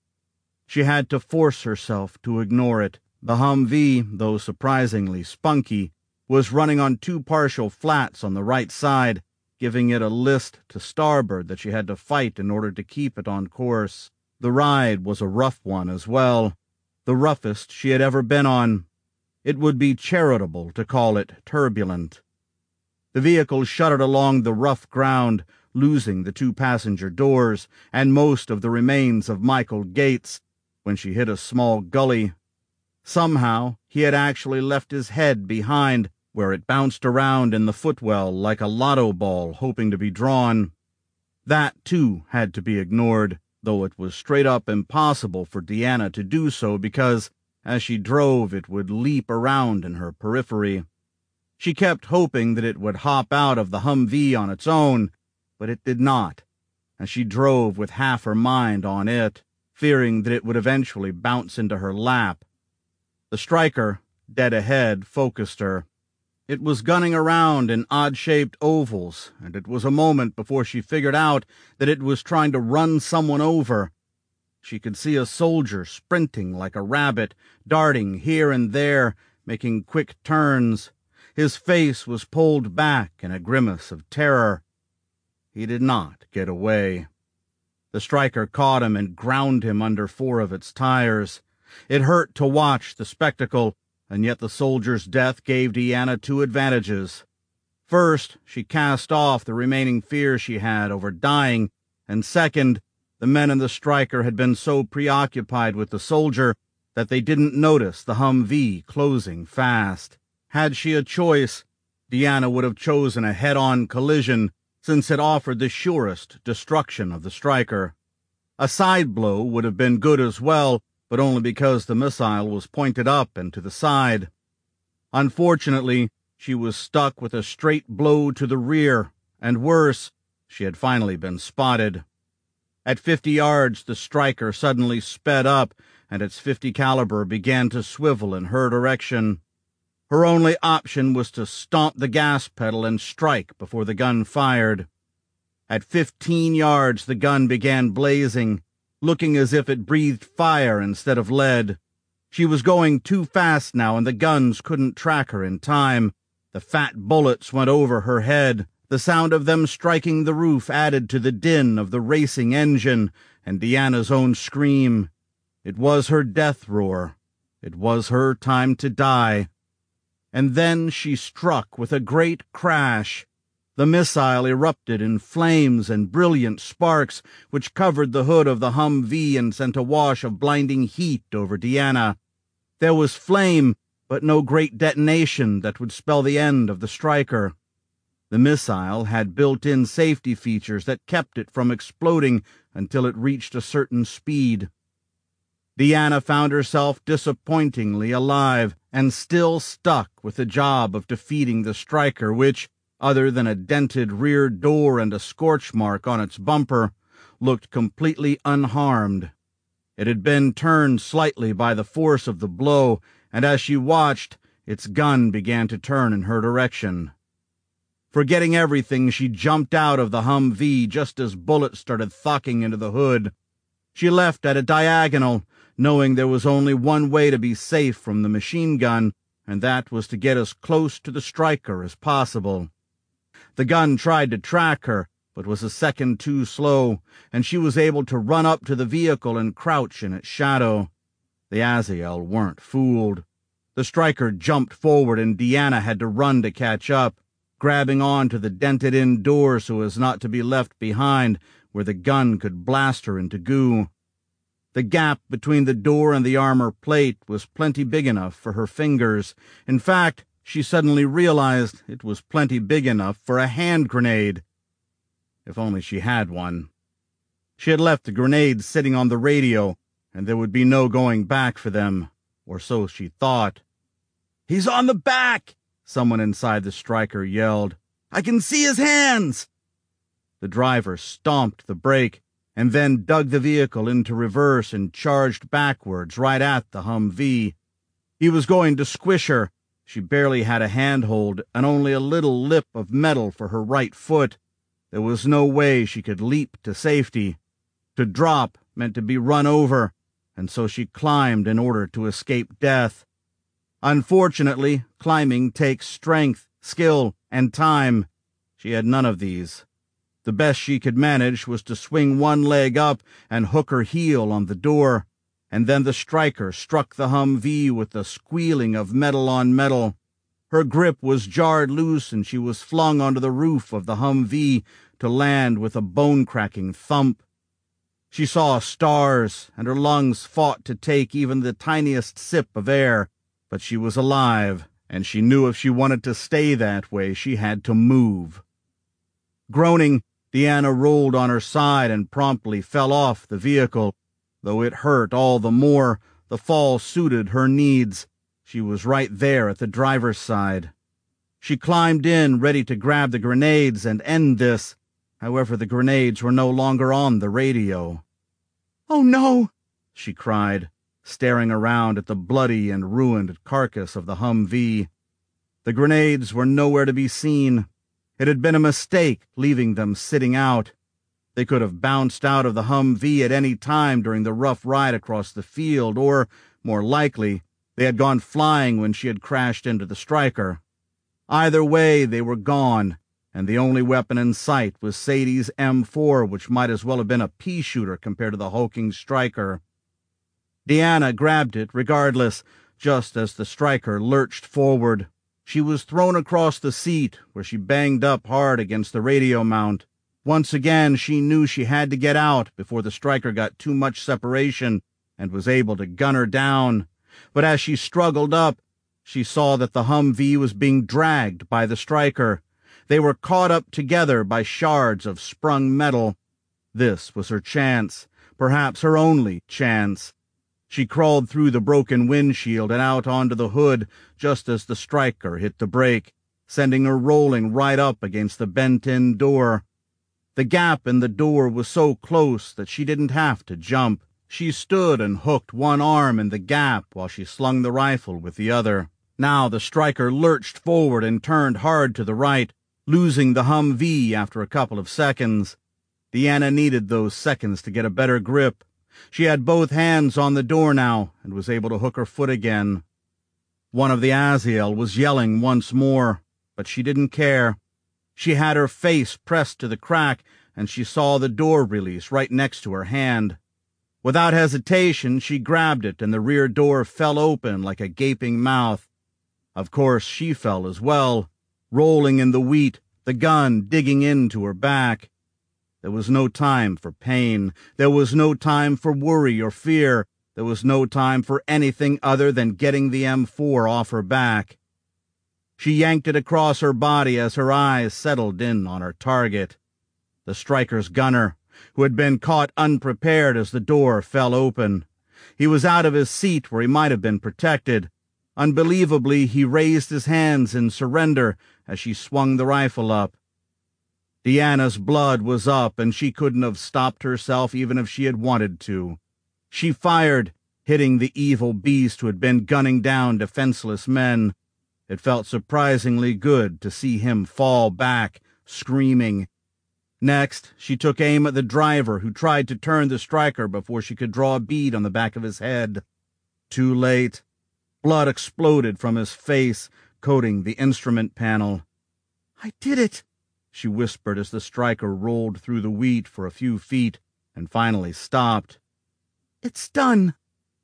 She had to force herself to ignore it. The Humvee, though surprisingly spunky, was running on two partial flats on the right side, giving it a list to starboard that she had to fight in order to keep it on course. The ride was a rough one as well, the roughest she had ever been on. It would be charitable to call it turbulent. The vehicle shuddered along the rough ground, losing the two passenger doors and most of the remains of Michael Gates when she hit a small gully. Somehow, he had actually left his head behind, where it bounced around in the footwell like a lotto ball hoping to be drawn. That, too, had to be ignored, though it was straight up impossible for Deanna to do so because, as she drove, it would leap around in her periphery. She kept hoping that it would hop out of the Humvee on its own, but it did not, and she drove with half her mind on it, fearing that it would eventually bounce into her lap. The Striker, dead ahead, focused her. It was gunning around in odd-shaped ovals, and it was a moment before she figured out that it was trying to run someone over. She could see a soldier sprinting like a rabbit, darting here and there, making quick turns. His face was pulled back in a grimace of terror. He did not get away. The Striker caught him and ground him under four of its tires. It hurt to watch the spectacle, and yet the soldier's death gave Deanna two advantages. First, she cast off the remaining fear she had over dying, and second, the men in the Striker had been so preoccupied with the soldier that they didn't notice the Humvee closing fast. Had she a choice, Deanna would have chosen a head-on collision, since it offered the surest destruction of the Striker. A side blow would have been good as well, but only because the missile was pointed up and to the side. Unfortunately, she was stuck with a straight blow to the rear, and worse, she had finally been spotted. At fifty yards, the striker suddenly sped up, and its fifty caliber began to swivel in her direction. Her only option was to stomp the gas pedal and strike before the gun fired. At fifteen yards, the gun began blazing, looking as if it breathed fire instead of lead. She was going too fast now, and the guns couldn't track her in time. The fat bullets went over her head. The sound of them striking the roof added to the din of the racing engine and Deanna's own scream. It was her death roar. It was her time to die. And then she struck with a great crash. The missile erupted in flames and brilliant sparks, which covered the hood of the Humvee and sent a wash of blinding heat over Deanna. There was flame, but no great detonation that would spell the end of the striker. The missile had built-in safety features that kept it from exploding until it reached a certain speed. Deanna found herself disappointingly alive and still stuck with the job of defeating the striker, which, other than a dented rear door and a scorch mark on its bumper, looked completely unharmed. It had been turned slightly by the force of the blow, and as she watched, its gun began to turn in her direction. Forgetting everything, she jumped out of the Humvee just as bullets started thocking into the hood. She left at a diagonal, knowing there was only one way to be safe from the machine gun, and that was to get as close to the striker as possible. The gun tried to track her, but was a second too slow, and she was able to run up to the vehicle and crouch in its shadow. The Aziel weren't fooled. The striker jumped forward, and Deanna had to run to catch up, grabbing on to the dented-in door so as not to be left behind, where the gun could blast her into goo. The gap between the door and the armor plate was plenty big enough for her fingers. In fact, she suddenly realized it was plenty big enough for a hand grenade. If only she had one. She had left the grenades sitting on the radio, and there would be no going back for them, or so she thought. "He's on the back!" Someone inside the striker yelled. "I can see his hands!" The driver stomped the brake, and then dug the vehicle into reverse and charged backwards right at the Humvee. He was going to squish her. She barely had a handhold and only a little lip of metal for her right foot. There was no way she could leap to safety. To drop meant to be run over, and so she climbed in order to escape death. Unfortunately, climbing takes strength, skill, and time. She had none of these. The best she could manage was to swing one leg up and hook her heel on the door, and then the striker struck the Humvee with the squealing of metal on metal. Her grip was jarred loose, and she was flung onto the roof of the Humvee to land with a bone-cracking thump. She saw stars, and her lungs fought to take even the tiniest sip of air, but she was alive, and she knew if she wanted to stay that way, she had to move. Groaning, Deanna rolled on her side and promptly fell off the vehicle. Though it hurt all the more, the fall suited her needs. She was right there at the driver's side. She climbed in, ready to grab the grenades and end this. However, the grenades were no longer on the radio. "Oh, no!" she cried, staring around at the bloody and ruined carcass of the Humvee. The grenades were nowhere to be seen. It had been a mistake leaving them sitting out. They could have bounced out of the Humvee at any time during the rough ride across the field, or, more likely, they had gone flying when she had crashed into the striker. Either way, they were gone, and the only weapon in sight was Sadie's M four, which might as well have been a pea-shooter compared to the hulking striker. Deanna grabbed it regardless, just as the striker lurched forward. She was thrown across the seat, where she banged up hard against the radio mount. Once again, she knew she had to get out before the striker got too much separation and was able to gun her down. But as she struggled up, she saw that the Humvee was being dragged by the striker. They were caught up together by shards of sprung metal. This was her chance, perhaps her only chance. She crawled through the broken windshield and out onto the hood just as the striker hit the brake, sending her rolling right up against the bent-in door. The gap in the door was so close that she didn't have to jump. She stood and hooked one arm in the gap while she slung the rifle with the other. Now the striker lurched forward and turned hard to the right, losing the Humvee after a couple of seconds. Deanna needed those seconds to get a better grip. She had both hands on the door now and was able to hook her foot again. One of the Aziel was yelling once more, but she didn't care. She had her face pressed to the crack, and she saw the door release right next to her hand. Without hesitation, she grabbed it, and the rear door fell open like a gaping mouth. Of course, she fell as well, rolling in the wheat, the gun digging into her back. There was no time for pain. There was no time for worry or fear. There was no time for anything other than getting the M four off her back. She yanked it across her body as her eyes settled in on her target. The striker's gunner, who had been caught unprepared as the door fell open. He was out of his seat where he might have been protected. Unbelievably, he raised his hands in surrender as she swung the rifle up. Deanna's blood was up, and she couldn't have stopped herself even if she had wanted to. She fired, hitting the evil beast who had been gunning down defenseless men. It felt surprisingly good to see him fall back, screaming. Next, she took aim at the driver, who tried to turn the striker before she could draw a bead on the back of his head. Too late. Blood exploded from his face, coating the instrument panel. "I did it," she whispered as the striker rolled through the wheat for a few feet and finally stopped. "It's done."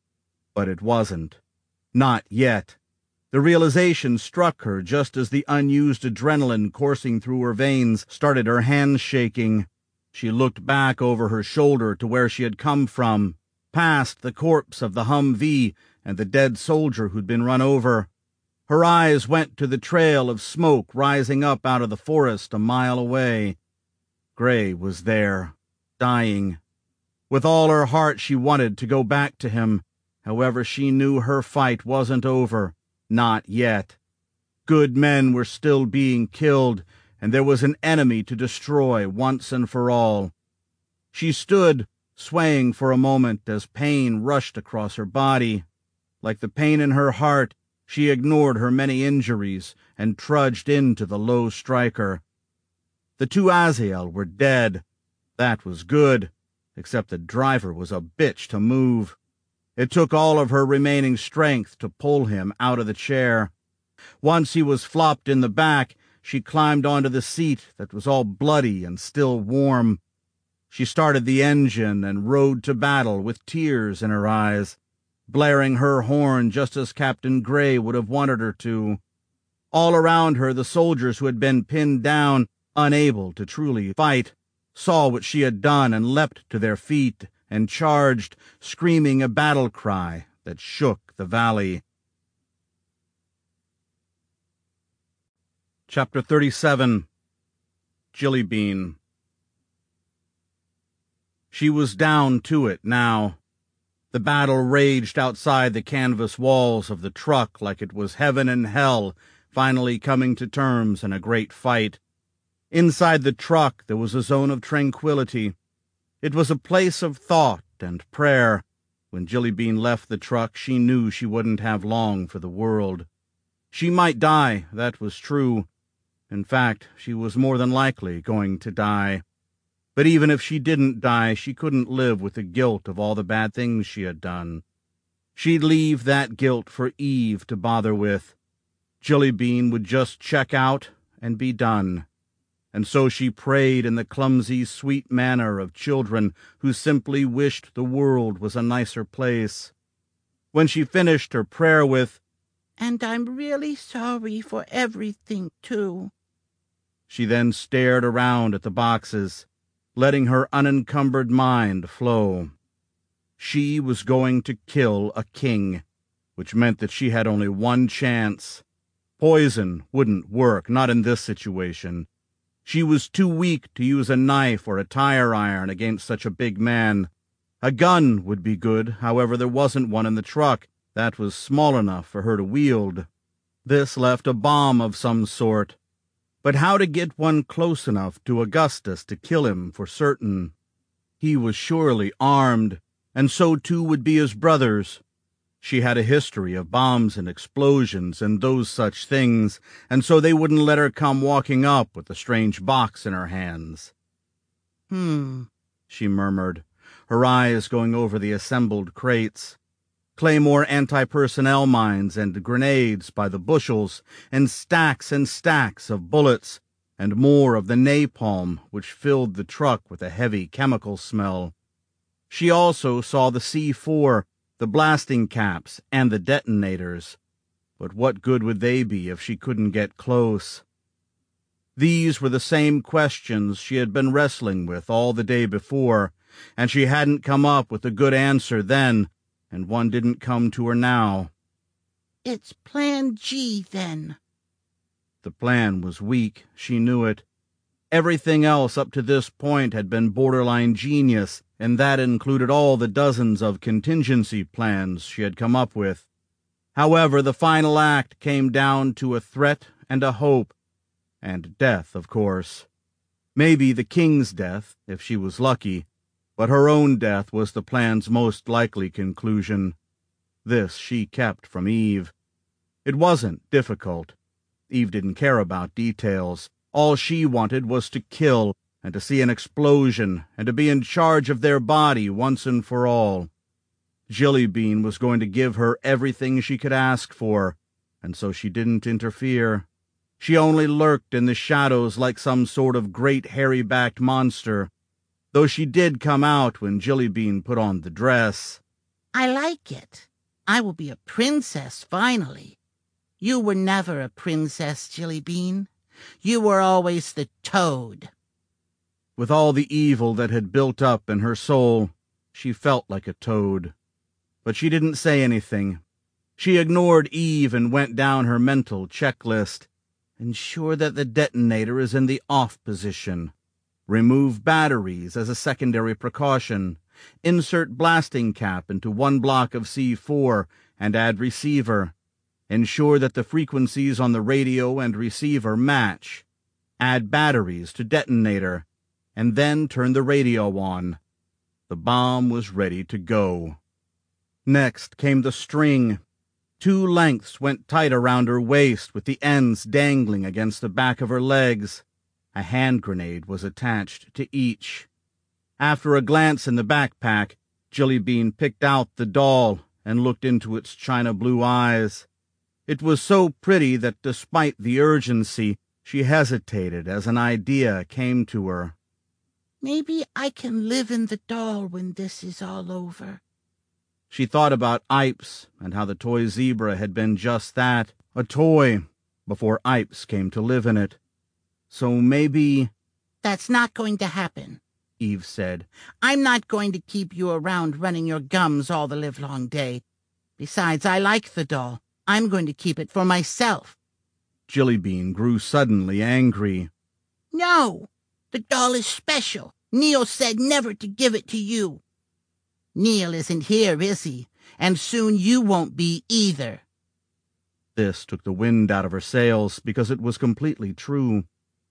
But it wasn't. Not yet. The realization struck her just as the unused adrenaline coursing through her veins started her hands shaking. She looked back over her shoulder to where she had come from, past the corpse of the Humvee and the dead soldier who'd been run over. Her eyes went to the trail of smoke rising up out of the forest a mile away. Gray was there, dying. With all her heart she wanted to go back to him. However, she knew her fight wasn't over. Not yet. Good men were still being killed, and there was an enemy to destroy once and for all. She stood, swaying for a moment as pain rushed across her body. Like the pain in her heart, she ignored her many injuries and trudged into the low striker. The two Aziel were dead. That was good, except the driver was a bitch to move. It took all of her remaining strength to pull him out of the chair. Once he was flopped in the back, she climbed onto the seat that was all bloody and still warm. She started the engine and rode to battle with tears in her eyes, blaring her horn just as Captain Gray would have wanted her to. All around her, the soldiers who had been pinned down, unable to truly fight, saw what she had done and leapt to their feet and charged, screaming a battle cry that shook the valley. Chapter thirty-seven. Jillybean. She was down to it now. The battle raged outside the canvas walls of the truck like it was heaven and hell finally coming to terms in a great fight. Inside the truck there was a zone of tranquility. It was a place of thought and prayer. When Jillybean left the truck, she knew she wouldn't have long for the world. She might die, that was true. In fact, she was more than likely going to die. But even if she didn't die, she couldn't live with the guilt of all the bad things she had done. She'd leave that guilt for Eve to bother with. Jillybean would just check out and be done. And so she prayed in the clumsy, sweet manner of children who simply wished the world was a nicer place. When she finished her prayer with, "And I'm really sorry for everything, too," she then stared around at the boxes, letting her unencumbered mind flow. She was going to kill a king, which meant that she had only one chance. Poison wouldn't work, not in this situation. She was too weak to use a knife or a tire iron against such a big man. A gun would be good, however there wasn't one in the truck that was small enough for her to wield. This left a bomb of some sort. But how to get one close enough to Augustus to kill him for certain? He was surely armed, and so too would be his brothers. She had a history of bombs and explosions and those such things, and so they wouldn't let her come walking up with a strange box in her hands. Hmm, she murmured, her eyes going over the assembled crates. Claymore anti-personnel mines and grenades by the bushels, and stacks and stacks of bullets, and more of the napalm which filled the truck with a heavy chemical smell. She also saw the C four, the blasting caps, and the detonators. But what good would they be if she couldn't get close? These were the same questions she had been wrestling with all the day before, and she hadn't come up with a good answer then, and one didn't come to her now. It's Plan G, then. The plan was weak, she knew it. Everything else up to this point had been borderline genius, and that included all the dozens of contingency plans she had come up with. However, the final act came down to a threat and a hope, and death, of course. Maybe the king's death, if she was lucky, but her own death was the plan's most likely conclusion. This she kept from Eve. It wasn't difficult. Eve didn't care about details. All she wanted was to kill, and to see an explosion, and to be in charge of their body once and for all. Jillybean was going to give her everything she could ask for, and so she didn't interfere. She only lurked in the shadows like some sort of great hairy-backed monster, though she did come out when Jillybean put on the dress. I like it. I will be a princess, finally. You were never a princess, Jillybean. You were always the toad. With all the evil that had built up in her soul, she felt like a toad. But she didn't say anything. She ignored Eve and went down her mental checklist. Ensure that the detonator is in the off position. Remove batteries as a secondary precaution. Insert blasting cap into one block of C four and add receiver. Ensure that the frequencies on the radio and receiver match. Add batteries to detonator, and then turn the radio on. The bomb was ready to go. Next came the string. Two lengths went tight around her waist, with the ends dangling against the back of her legs. A hand grenade was attached to each. After a glance in the backpack, Jillybean picked out the doll and looked into its china blue eyes. It was so pretty that despite the urgency, she hesitated as an idea came to her. Maybe I can live in the doll when this is all over. She thought about Ipes and how the toy zebra had been just that, a toy, before Ipes came to live in it. So maybe... That's not going to happen, Eve said. I'm not going to keep you around running your gums all the livelong day. Besides, I like the doll. I'm going to keep it for myself. Jillybean grew suddenly angry. No, the doll is special. Neil said never to give it to you. Neil isn't here, is he? And soon you won't be either. This took the wind out of her sails because it was completely true.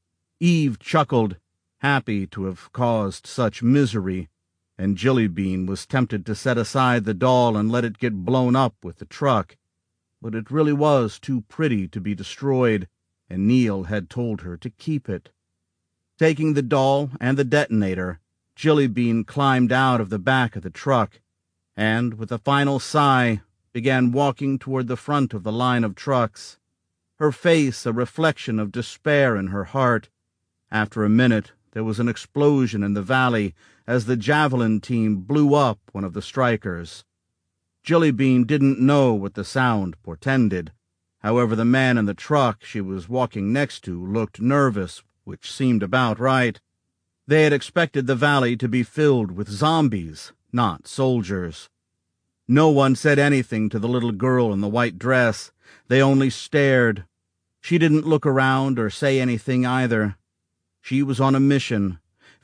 Eve chuckled, happy to have caused such misery, and Jillybean was tempted to set aside the doll and let it get blown up with the truck. But it really was too pretty to be destroyed, and Neil had told her to keep it. Taking the doll and the detonator, Jillybean climbed out of the back of the truck, and, with a final sigh, began walking toward the front of the line of trucks, her face a reflection of despair in her heart. After a minute, there was an explosion in the valley as the Javelin team blew up one of the strikers. Jillybean didn't know what the sound portended. However, the man in the truck she was walking next to looked nervous, which seemed about right. They had expected the valley to be filled with zombies, not soldiers. No one said anything to the little girl in the white dress. They only stared. She didn't look around or say anything either. She was on a mission,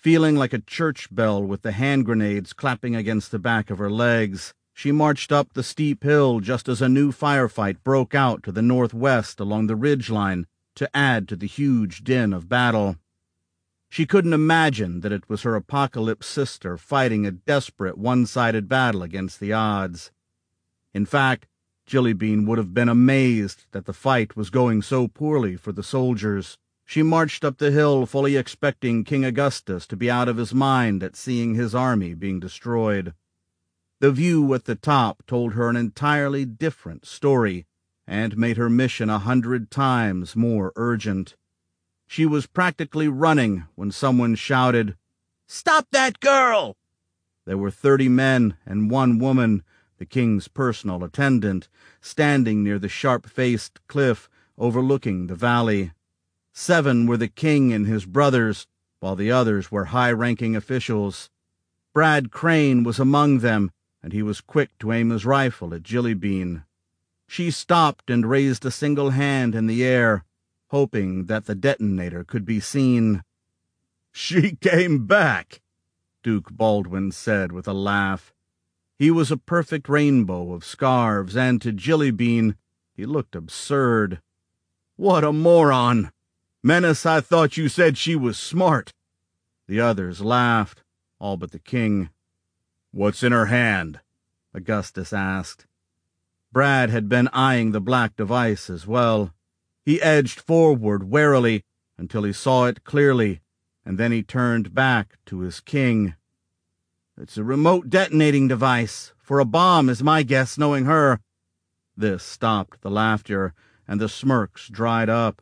Feeling like a church bell with the hand grenades clapping against the back of her legs, she marched up the steep hill just as a new firefight broke out to the northwest along the ridgeline to add to the huge din of battle. She couldn't imagine that it was her apocalypse sister fighting a desperate one-sided battle against the odds. In fact, Jillybean would have been amazed that the fight was going so poorly for the soldiers. She marched up the hill fully expecting King Augustus to be out of his mind at seeing his army being destroyed. The view at the top told her an entirely different story and made her mission a hundred times more urgent. She was practically running when someone shouted, "Stop that girl!" There were thirty men and one woman, the king's personal attendant, standing near the sharp-faced cliff overlooking the valley. Seven were the king and his brothers, while the others were high-ranking officials. Brad Crane was among them, and he was quick to aim his rifle at Jillybean. She stopped and raised a single hand in the air, hoping that the detonator could be seen. "She came back," Duke Baldwin said with a laugh. He was a perfect rainbow of scarves, and to Jillybean he looked absurd. "What a moron! Menace, I thought you said she was smart." The others laughed, all but the king. "What's in her hand?" Augustus asked. Brad had been eyeing the black device as well. He edged forward warily until he saw it clearly, and then he turned back to his king. "It's a remote detonating device, for a bomb is my guess, knowing her." This stopped the laughter, and the smirks dried up.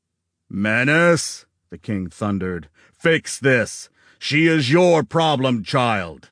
"Menace," the king thundered, "fix this. She is your problem child."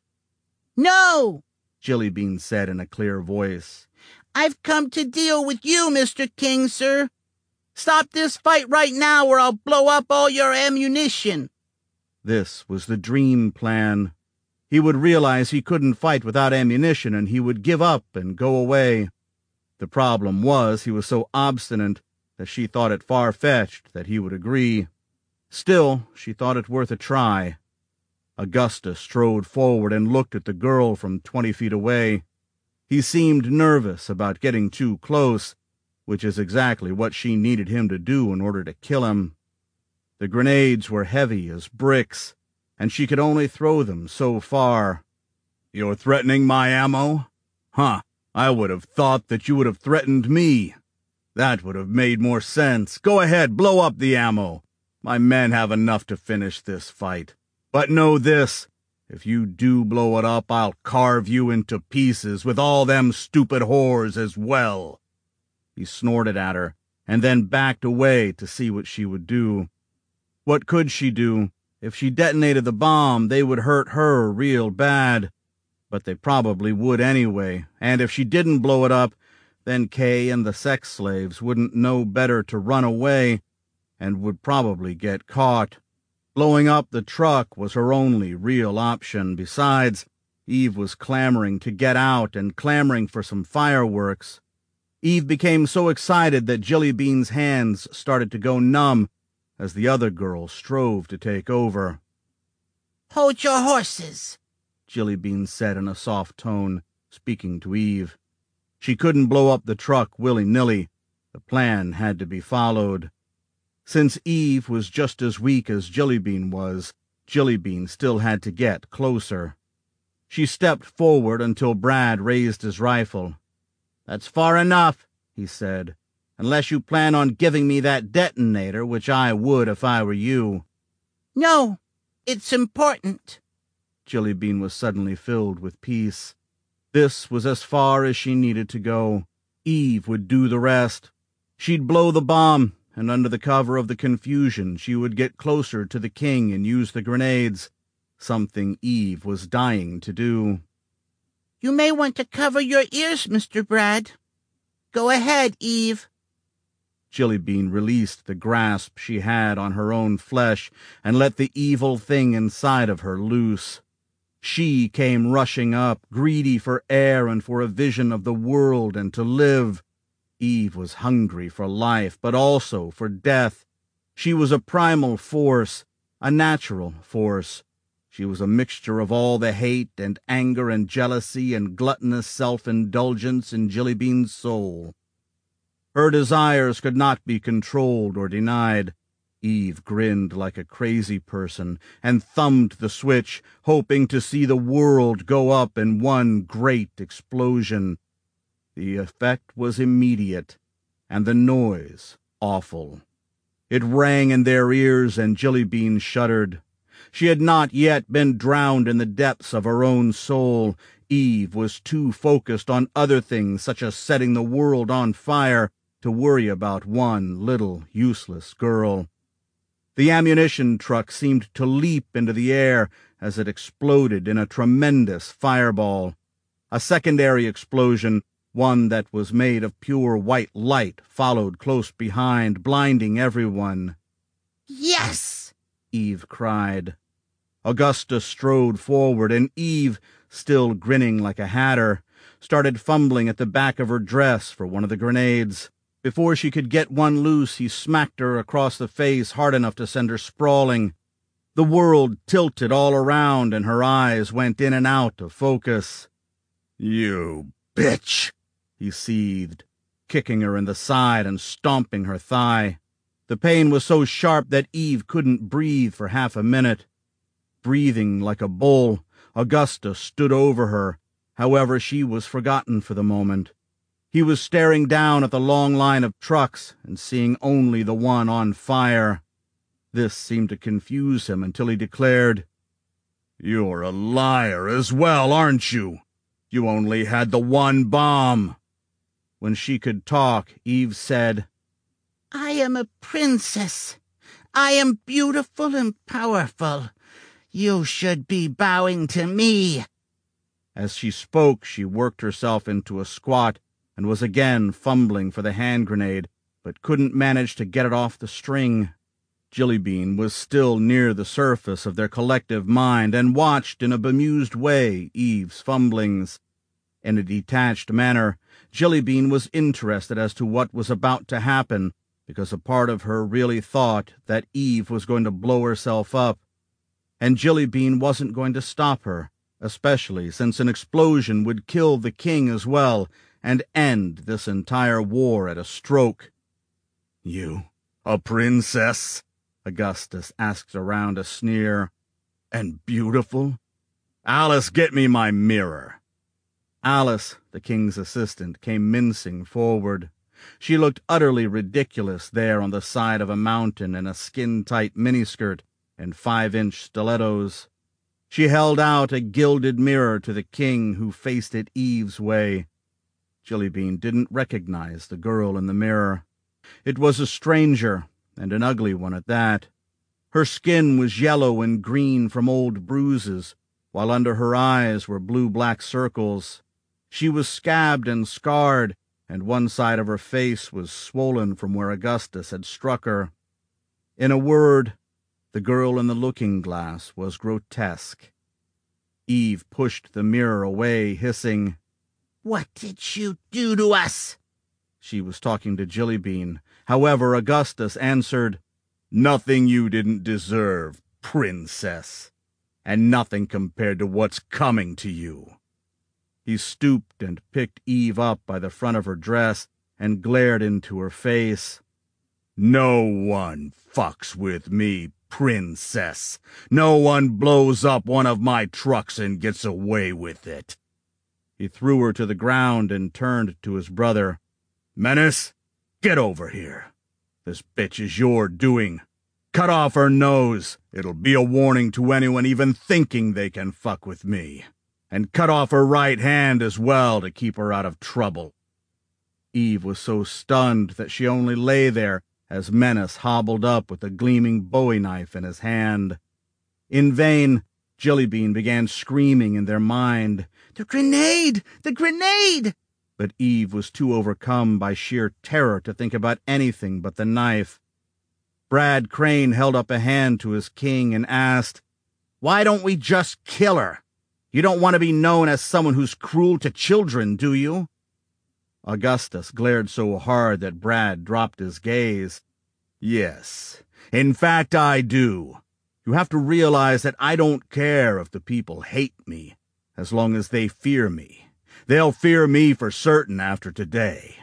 "No," Jillybean said in a clear voice. "I've come to deal with you, Mister King, sir. Stop this fight right now or I'll blow up all your ammunition." This was the dream plan. He would realize he couldn't fight without ammunition, and he would give up and go away. The problem was he was so obstinate that she thought it far-fetched that he would agree. Still, she thought it worth a try. Augustus strode forward and looked at the girl from twenty feet away. He seemed nervous about getting too close, which is exactly what she needed him to do in order to kill him. The grenades were heavy as bricks, and she could only throw them so far. "You're threatening my ammo? Huh, I would have thought that you would have threatened me. That would have made more sense. Go ahead, blow up the ammo. My men have enough to finish this fight. But know this, if you do blow it up, I'll carve you into pieces with all them stupid whores as well." He snorted at her, and then backed away to see what she would do. What could she do? If she detonated the bomb, they would hurt her real bad. But they probably would anyway, and if she didn't blow it up, then Kay and the sex slaves wouldn't know better to run away, and would probably get caught. Blowing up the truck was her only real option. Besides, Eve was clamoring to get out and clamoring for some fireworks. Eve became so excited that Jillybean's hands started to go numb as the other girl strove to take over. "Hold your horses," Jillybean said in a soft tone, speaking to Eve. She couldn't blow up the truck willy-nilly. The plan had to be followed. Since Eve was just as weak as Jillybean was, Jillybean still had to get closer. She stepped forward until Brad raised his rifle. "That's far enough," he said, "unless you plan on giving me that detonator, which I would if I were you." "No, it's important." Jillybean was suddenly filled with peace. This was as far as she needed to go. Eve would do the rest. She'd blow the bomb, and under the cover of the confusion she would get closer to the king and use the grenades, something Eve was dying to do. "You may want to cover your ears, Mister Brad. Go ahead, Eve." Jillybean released the grasp she had on her own flesh and let the evil thing inside of her loose. She came rushing up, greedy for air and for a vision of the world and to live. Eve was hungry for life, but also for death. She was a primal force, a natural force, She was a mixture of all the hate and anger and jealousy and gluttonous self-indulgence in Jillybean's soul. Her desires could not be controlled or denied. Eve grinned like a crazy person and thumbed the switch, hoping to see the world go up in one great explosion. The effect was immediate, and the noise awful. It rang in their ears, and Jillybean shuddered. She had not yet been drowned in the depths of her own soul. Eve was too focused on other things, such as setting the world on fire, to worry about one little useless girl. The ammunition truck seemed to leap into the air as it exploded in a tremendous fireball. A secondary explosion, one that was made of pure white light, followed close behind, blinding everyone. Yes! Eve cried. Augusta strode forward, and Eve, still grinning like a hatter, started fumbling at the back of her dress for one of the grenades. Before she could get one loose, he smacked her across the face hard enough to send her sprawling. The world tilted all around, and her eyes went in and out of focus. "You bitch!" he seethed, kicking her in the side and stomping her thigh. The pain was so sharp that Eve couldn't breathe for half a minute. Breathing like a bull, Augusta stood over her. However, she was forgotten for the moment. He was staring down at the long line of trucks and seeing only the one on fire. This seemed to confuse him until he declared, "You're a liar as well, aren't you? You only had the one bomb." When she could talk, Eve said, I am a princess. I am beautiful and powerful. You should be bowing to me. As she spoke, she worked herself into a squat and was again fumbling for the hand grenade, but couldn't manage to get it off the string. Jillybean was still near the surface of their collective mind and watched in a bemused way Eve's fumblings. In a detached manner, Jillybean was interested as to what was about to happen, because a part of her really thought that Eve was going to blow herself up. And Jillybean wasn't going to stop her, especially since an explosion would kill the king as well and end this entire war at a stroke. "You, a princess?" Augustus asked around a sneer. "And beautiful? Alice, get me my mirror." Alice, the king's assistant, came mincing forward. She looked utterly ridiculous there on the side of a mountain in a skin-tight miniskirt and five-inch stilettos. She held out a gilded mirror to the king, who faced it Eve's way. Jillybean didn't recognize the girl in the mirror. It was a stranger, and an ugly one at that. Her skin was yellow and green from old bruises, while under her eyes were blue-black circles. She was scabbed and scarred, and one side of her face was swollen from where Augustus had struck her. In a word, the girl in the looking-glass was grotesque. Eve pushed the mirror away, hissing, What did you do to us? She was talking to Jillybean. However, Augustus answered, "Nothing you didn't deserve, princess, and nothing compared to what's coming to you." He stooped and picked Eve up by the front of her dress and glared into her face. "No one fucks with me, princess. No one blows up one of my trucks and gets away with it." He threw her to the ground and turned to his brother. "Menace, get over here. This bitch is your doing. Cut off her nose. It'll be a warning to anyone even thinking they can fuck with me. And cut off her right hand as well to keep her out of trouble." Eve was so stunned that she only lay there as Menace hobbled up with a gleaming bowie knife in his hand. In vain, Jillybean began screaming in their mind, "The grenade! The grenade!" But Eve was too overcome by sheer terror to think about anything but the knife. Brad Crane held up a hand to his king and asked, "Why don't we just kill her? You don't want to be known as someone who's cruel to children, do you?" Augustus glared so hard that Brad dropped his gaze. "Yes, in fact I do. You have to realize that I don't care if the people hate me, as long as they fear me. They'll fear me for certain after today."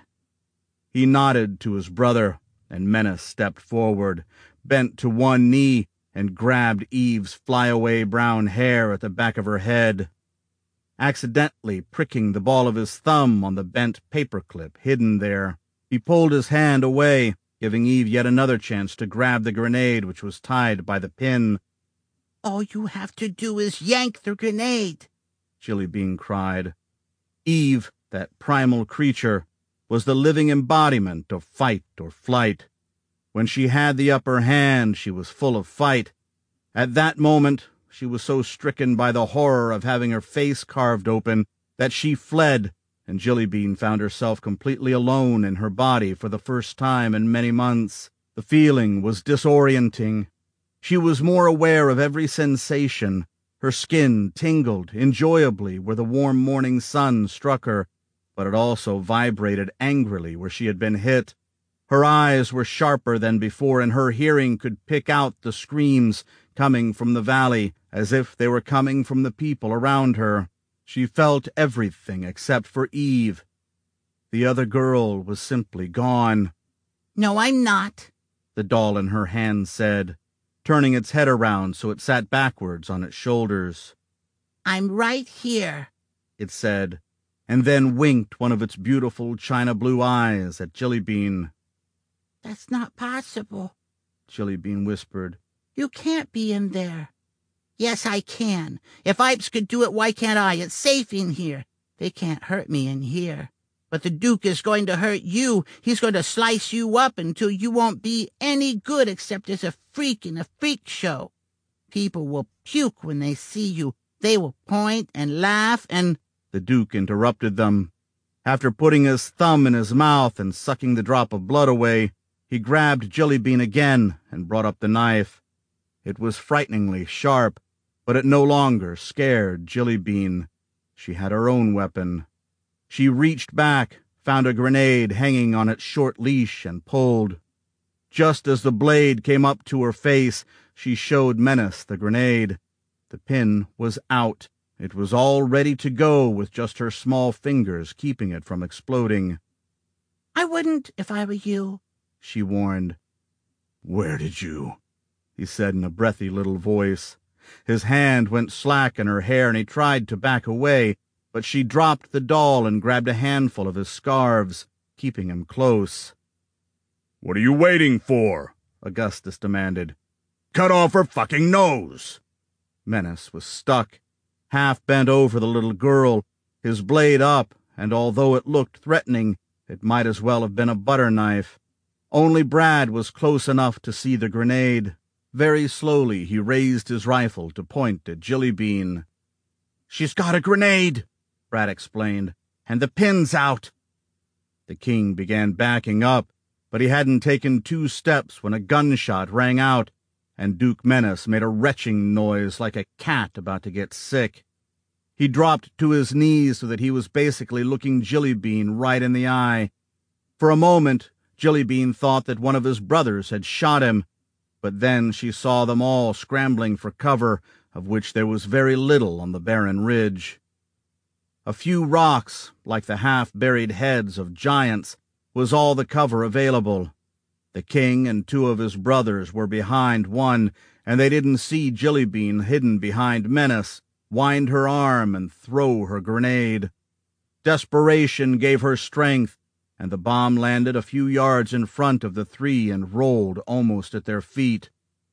He nodded to his brother, and Menace stepped forward, bent to one knee, and grabbed Eve's flyaway brown hair at the back of her head. Accidentally pricking the ball of his thumb on the bent paperclip hidden there, he pulled his hand away, giving Eve yet another chance to grab the grenade which was tied by the pin. "All you have to do is yank the grenade," Jillybean cried. Eve, that primal creature, was the living embodiment of fight or flight. When she had the upper hand, she was full of fight. At that moment, she was so stricken by the horror of having her face carved open that she fled, and Jillybean found herself completely alone in her body for the first time in many months. The feeling was disorienting. She was more aware of every sensation. Her skin tingled enjoyably where the warm morning sun struck her, but it also vibrated angrily where she had been hit. Her eyes were sharper than before, and her hearing could pick out the screams coming from the valley, as if they were coming from the people around her. She felt everything except for Eve. The other girl was simply gone. "No, I'm not," the doll in her hand said, turning its head around so it sat backwards on its shoulders. "I'm right here," it said, and then winked one of its beautiful china blue eyes at Jillybean. "That's not possible," Jillybean whispered. "You can't be in there." "Yes, I can. If Ipes could do it, why can't I? It's safe in here. They can't hurt me in here. But the Duke is going to hurt you. He's going to slice you up until you won't be any good except as a freak in a freak show. People will puke when they see you. They will point and laugh and—" The Duke interrupted them. After putting his thumb in his mouth and sucking the drop of blood away, he grabbed Jillybean again and brought up the knife. It was frighteningly sharp, but it no longer scared Jillybean. She had her own weapon. She reached back, found a grenade hanging on its short leash, and pulled. Just as the blade came up to her face, she showed Menace the grenade. The pin was out. It was all ready to go, with just her small fingers keeping it from exploding. "I wouldn't if I were you," she warned. "Where did you?" he said in a breathy little voice. His hand went slack in her hair, and he tried to back away, but she dropped the doll and grabbed a handful of his scarves, keeping him close. "What are you waiting for?" Augustus demanded. "Cut off her fucking nose!" Menace was stuck, half bent over the little girl, his blade up, and although it looked threatening, it might as well have been a butter knife. Only Brad was close enough to see the grenade. Very slowly he raised his rifle to point at Jillybean. "She's got a grenade," Brad explained, "and the pin's out." The king began backing up, but he hadn't taken two steps when a gunshot rang out, and Duke Menace made a retching noise like a cat about to get sick. He dropped to his knees so that he was basically looking Jillybean right in the eye. For a moment, Jillybean thought that one of his brothers had shot him, but then she saw them all scrambling for cover, of which there was very little on the barren ridge. A few rocks, like the half-buried heads of giants, was all the cover available. The king and two of his brothers were behind one, and they didn't see Jillybean hidden behind Menace, wind her arm and throw her grenade. Desperation gave her strength, and the bomb landed a few yards in front of the three and rolled almost at their feet.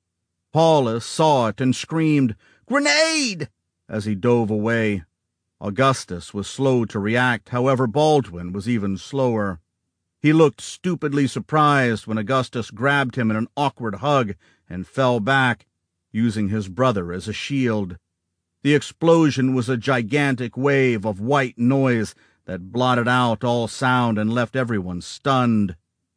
Paulus saw it and screamed, "Grenade!" as he dove away. Augustus was slow to react, however Baldwin was even slower. He looked stupidly surprised when Augustus grabbed him in an awkward hug and fell back, using his brother as a shield. The explosion was a gigantic wave of white noise that blotted out all sound and left everyone stunned.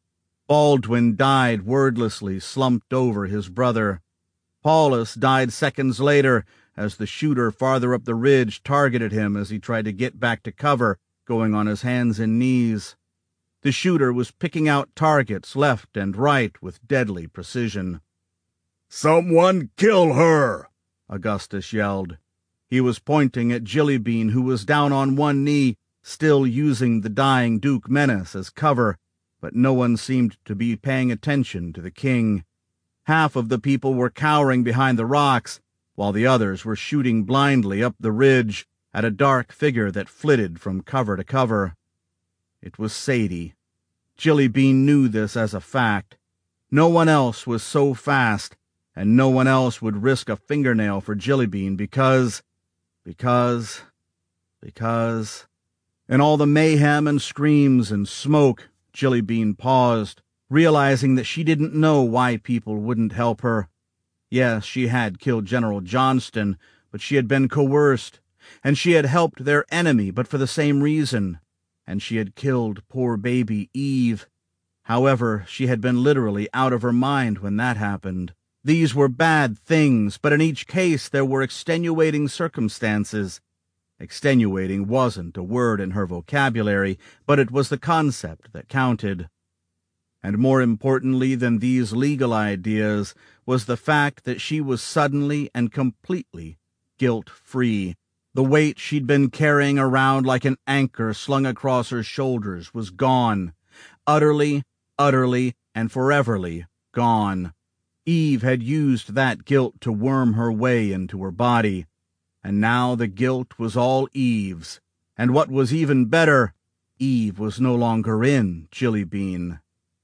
Baldwin died wordlessly, slumped over his brother. Paulus died seconds later, as the shooter farther up the ridge targeted him as he tried to get back to cover, going on his hands and knees. The shooter was picking out targets left and right with deadly precision. "Someone kill her!" Augustus yelled. He was pointing at Jillybean, who was down on one knee, still using the dying Duke Menace as cover, but no one seemed to be paying attention to the king. Half of the people were cowering behind the rocks, while the others were shooting blindly up the ridge at a dark figure that flitted from cover to cover. It was Sadie. Jillybean knew this as a fact. No one else was so fast, and no one else would risk a fingernail for Jillybean because... because... because... In all the mayhem and screams and smoke, Jillybean paused, realizing that she didn't know why people wouldn't help her. Yes, she had killed General Johnston, but she had been coerced, and she had helped their enemy, but for the same reason, and she had killed poor baby Eve. However, she had been literally out of her mind when that happened. These were bad things, but in each case there were extenuating circumstances. Extenuating wasn't a word in her vocabulary, but it was the concept that counted. And more importantly than these legal ideas was the fact that she was suddenly and completely guilt-free. The weight she'd been carrying around like an anchor slung across her shoulders was gone. Utterly, utterly, and foreverly gone. Eve had used that guilt to worm her way into her body, and now the guilt was all Eve's. And what was even better, Eve was no longer in Jillybean.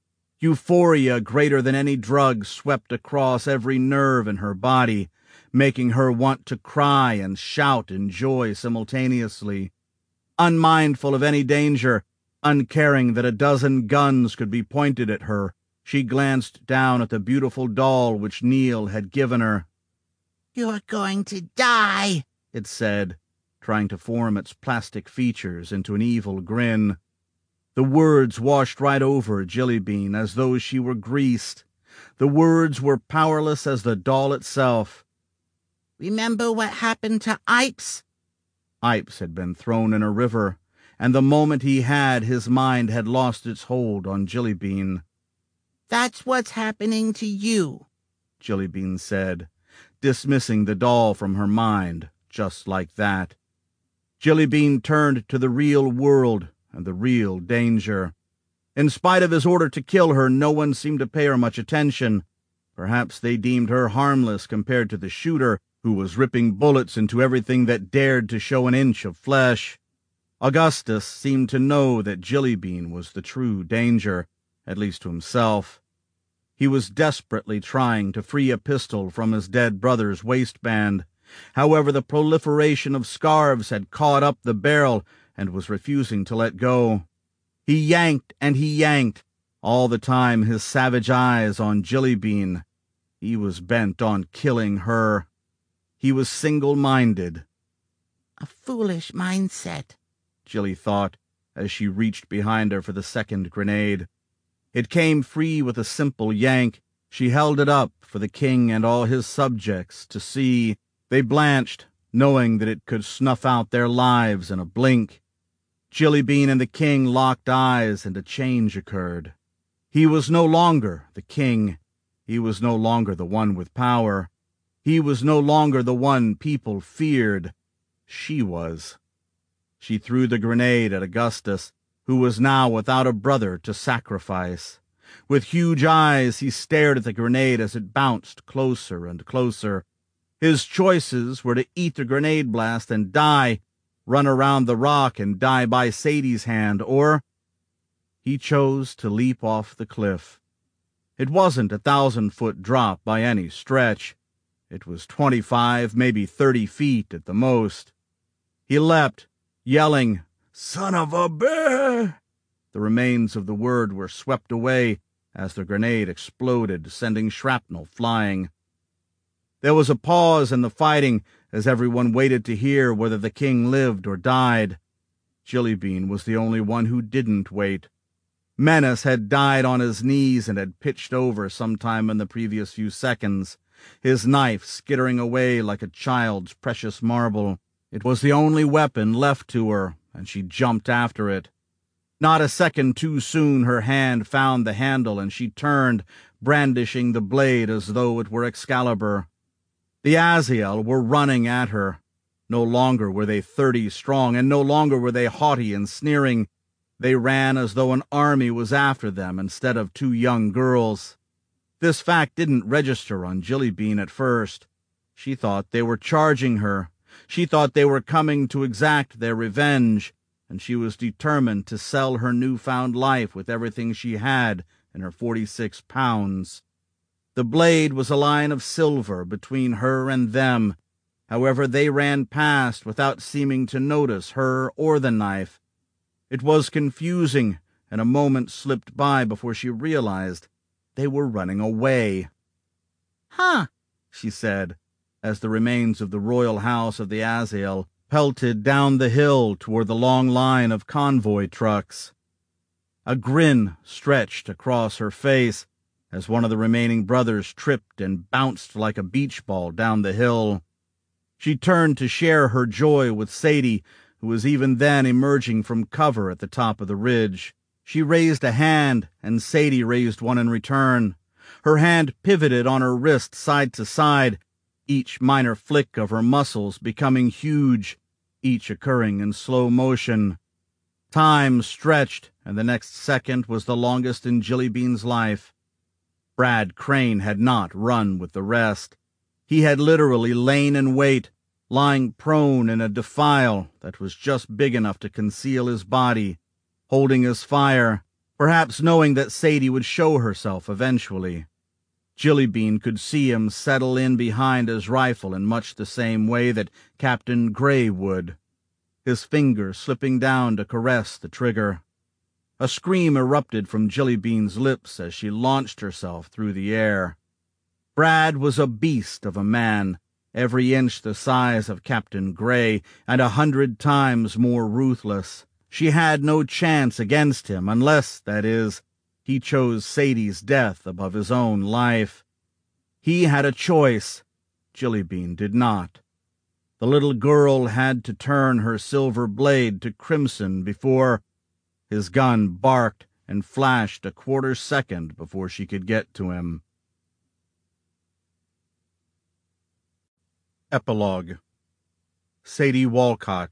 Euphoria greater than any drug swept across every nerve in her body, making her want to cry and shout in joy simultaneously. Unmindful of any danger, uncaring that a dozen guns could be pointed at her, she glanced down at the beautiful doll which Neil had given her. "You're going to die," it said, trying to form its plastic features into an evil grin. The words washed right over Jillybean as though she were greased. The words were powerless as the doll itself. "Remember what happened to Ipes?" Ipes had been thrown in a river, and the moment he had, his mind had lost its hold on Jillybean. "That's what's happening to you," Jillybean said, dismissing the doll from her mind, just like that. Jillybean turned to the real world and the real danger. In spite of his order to kill her, no one seemed to pay her much attention. Perhaps they deemed her harmless compared to the shooter who was ripping bullets into everything that dared to show an inch of flesh. Augustus seemed to know that Jillybean was the true danger, at least to himself. He was desperately trying to free a pistol from his dead brother's waistband. However, the proliferation of scarves had caught up the barrel and was refusing to let go. He yanked and he yanked, all the time his savage eyes on Jillybean. He was bent on killing her. He was single-minded. "A foolish mindset," Jilly thought, as she reached behind her for the second grenade. It came free with a simple yank. She held it up for the king and all his subjects to see. They blanched, knowing that it could snuff out their lives in a blink. Jillybean and the king locked eyes, and a change occurred. He was no longer the king. He was no longer the one with power. He was no longer the one people feared. She was. She threw the grenade at Augustus, who was now without a brother to sacrifice. With huge eyes, he stared at the grenade as it bounced closer and closer. His choices were to eat the grenade blast and die, run around the rock and die by Sadie's hand, or he chose to leap off the cliff. It wasn't a thousand-foot drop by any stretch. It was twenty-five, maybe thirty feet at the most. He leapt, yelling, "Son of a bear!" The remains of the word were swept away as the grenade exploded, sending shrapnel flying. There was a pause in the fighting as everyone waited to hear whether the king lived or died. Jillybean was the only one who didn't wait. Menace had died on his knees and had pitched over sometime in the previous few seconds, his knife skittering away like a child's precious marble. It was the only weapon left to her, and she jumped after it. Not a second too soon her hand found the handle, and she turned, brandishing the blade as though it were Excalibur. The Azael were running at her. No longer were they thirty strong, and no longer were they haughty and sneering. They ran as though an army was after them instead of two young girls. This fact didn't register on Jillybean at first. She thought they were charging her. She thought they were coming to exact their revenge, and she was determined to sell her newfound life with everything she had in her forty-six pounds. The blade was a line of silver between her and them. However, they ran past without seeming to notice her or the knife. It was confusing, and a moment slipped by before she realized they were running away. Huh, she said, as the remains of the royal house of the Azael pelted down the hill toward the long line of convoy trucks. A grin stretched across her face as one of the remaining brothers tripped and bounced like a beach ball down the hill. She turned to share her joy with Sadie, who was even then emerging from cover at the top of the ridge. She raised a hand, and Sadie raised one in return. Her hand pivoted on her wrist side to side, each minor flick of her muscles becoming huge, each occurring in slow motion. Time stretched, and the next second was the longest in Jillybean's life. Brad Crane had not run with the rest. He had literally lain in wait, lying prone in a defile that was just big enough to conceal his body, holding his fire, perhaps knowing that Sadie would show herself eventually. Jillybean could see him settle in behind his rifle in much the same way that Captain Gray would, his finger slipping down to caress the trigger. A scream erupted from Jillybean's lips as she launched herself through the air. Brad was a beast of a man, every inch the size of Captain Gray, and a hundred times more ruthless. She had no chance against him, unless, that is, he chose Sadie's death above his own life. He had a choice. Jillybean did not. The little girl had to turn her silver blade to crimson before... His gun barked and flashed a quarter second before she could get to him. Epilogue. Sadie Walcott.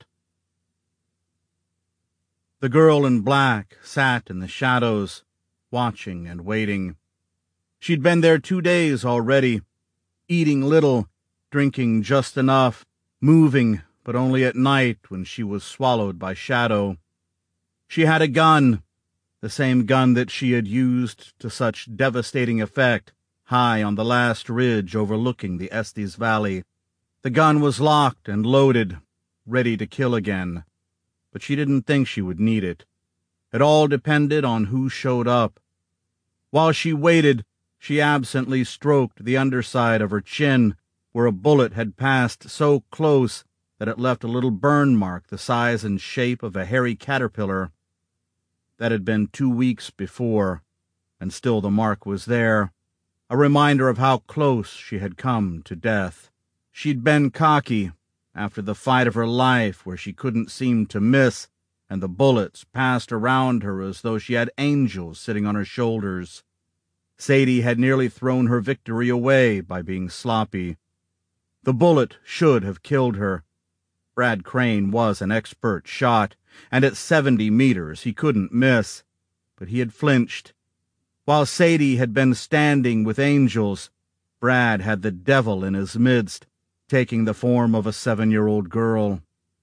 The girl in black sat in the shadows, watching and waiting. She'd been there two days already, eating little, drinking just enough, moving, but only at night when she was swallowed by shadow. She had a gun, the same gun that she had used to such devastating effect high on the last ridge overlooking the Estes Valley. The gun was locked and loaded, ready to kill again, but she didn't think she would need it. It all depended on who showed up. While she waited, she absently stroked the underside of her chin, where a bullet had passed so close that it left a little burn mark the size and shape of a hairy caterpillar. That had been two weeks before, and still the mark was there, a reminder of how close she had come to death. She'd been cocky after the fight of her life where she couldn't seem to miss, and the bullets passed around her as though she had angels sitting on her shoulders. Sadie had nearly thrown her victory away by being sloppy. The bullet should have killed her. Brad Crane was an expert shot, and at seventy meters he couldn't miss, but he had flinched. While Sadie had been standing with angels, Brad had the devil in his midst, taking the form of a seven-year-old girl.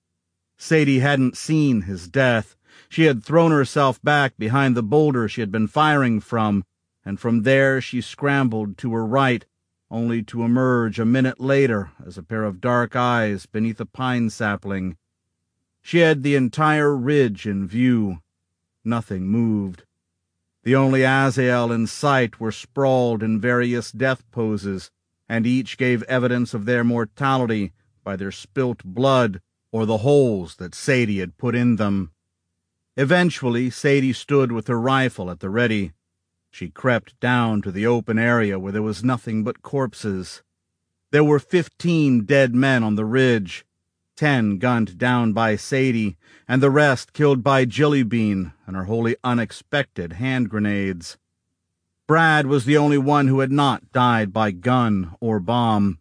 Sadie hadn't seen his death. She had thrown herself back behind the boulder she had been firing from, and from there she scrambled to her right, only to emerge a minute later as a pair of dark eyes beneath a pine sapling. She had the entire ridge in view. Nothing moved. The only Azael in sight were sprawled in various death poses, and each gave evidence of their mortality by their spilt blood or the holes that Sadie had put in them. Eventually, Sadie stood with her rifle at the ready. She crept down to the open area where there was nothing but corpses. There were fifteen dead men on the ridge, ten gunned down by Sadie, and the rest killed by Jillybean and her wholly unexpected hand grenades. Brad was the only one who had not died by gun or bomb.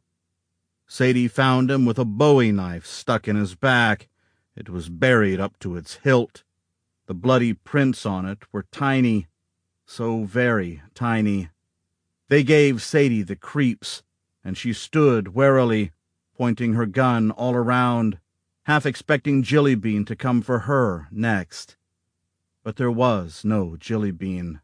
Sadie found him with a Bowie knife stuck in his back. It was buried up to its hilt. The bloody prints on it were tiny, so very tiny. They gave Sadie the creeps, and she stood warily, pointing her gun all around, half expecting Jillybean to come for her next. But there was no Jillybean.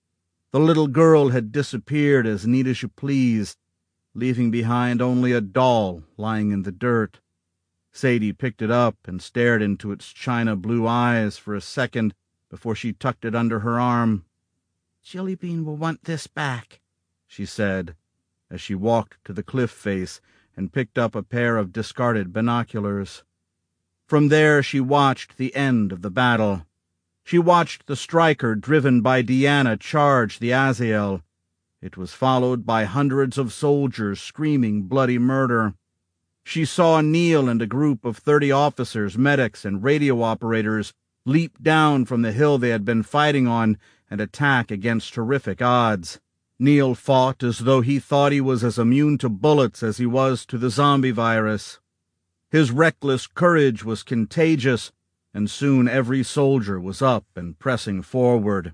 The little girl had disappeared as neat as you please, leaving behind only a doll lying in the dirt. Sadie picked it up and stared into its china blue eyes for a second before she tucked it under her arm. Jillybean will want this back, she said, as she walked to the cliff face and picked up a pair of discarded binoculars. From there she watched the end of the battle. She watched the striker driven by Deanna charge the Azael. It was followed by hundreds of soldiers screaming bloody murder. She saw Neil and a group of thirty officers, medics, and radio operators leap down from the hill they had been fighting on and attack against horrific odds. Neil fought as though he thought he was as immune to bullets as he was to the zombie virus. His reckless courage was contagious, and soon every soldier was up and pressing forward.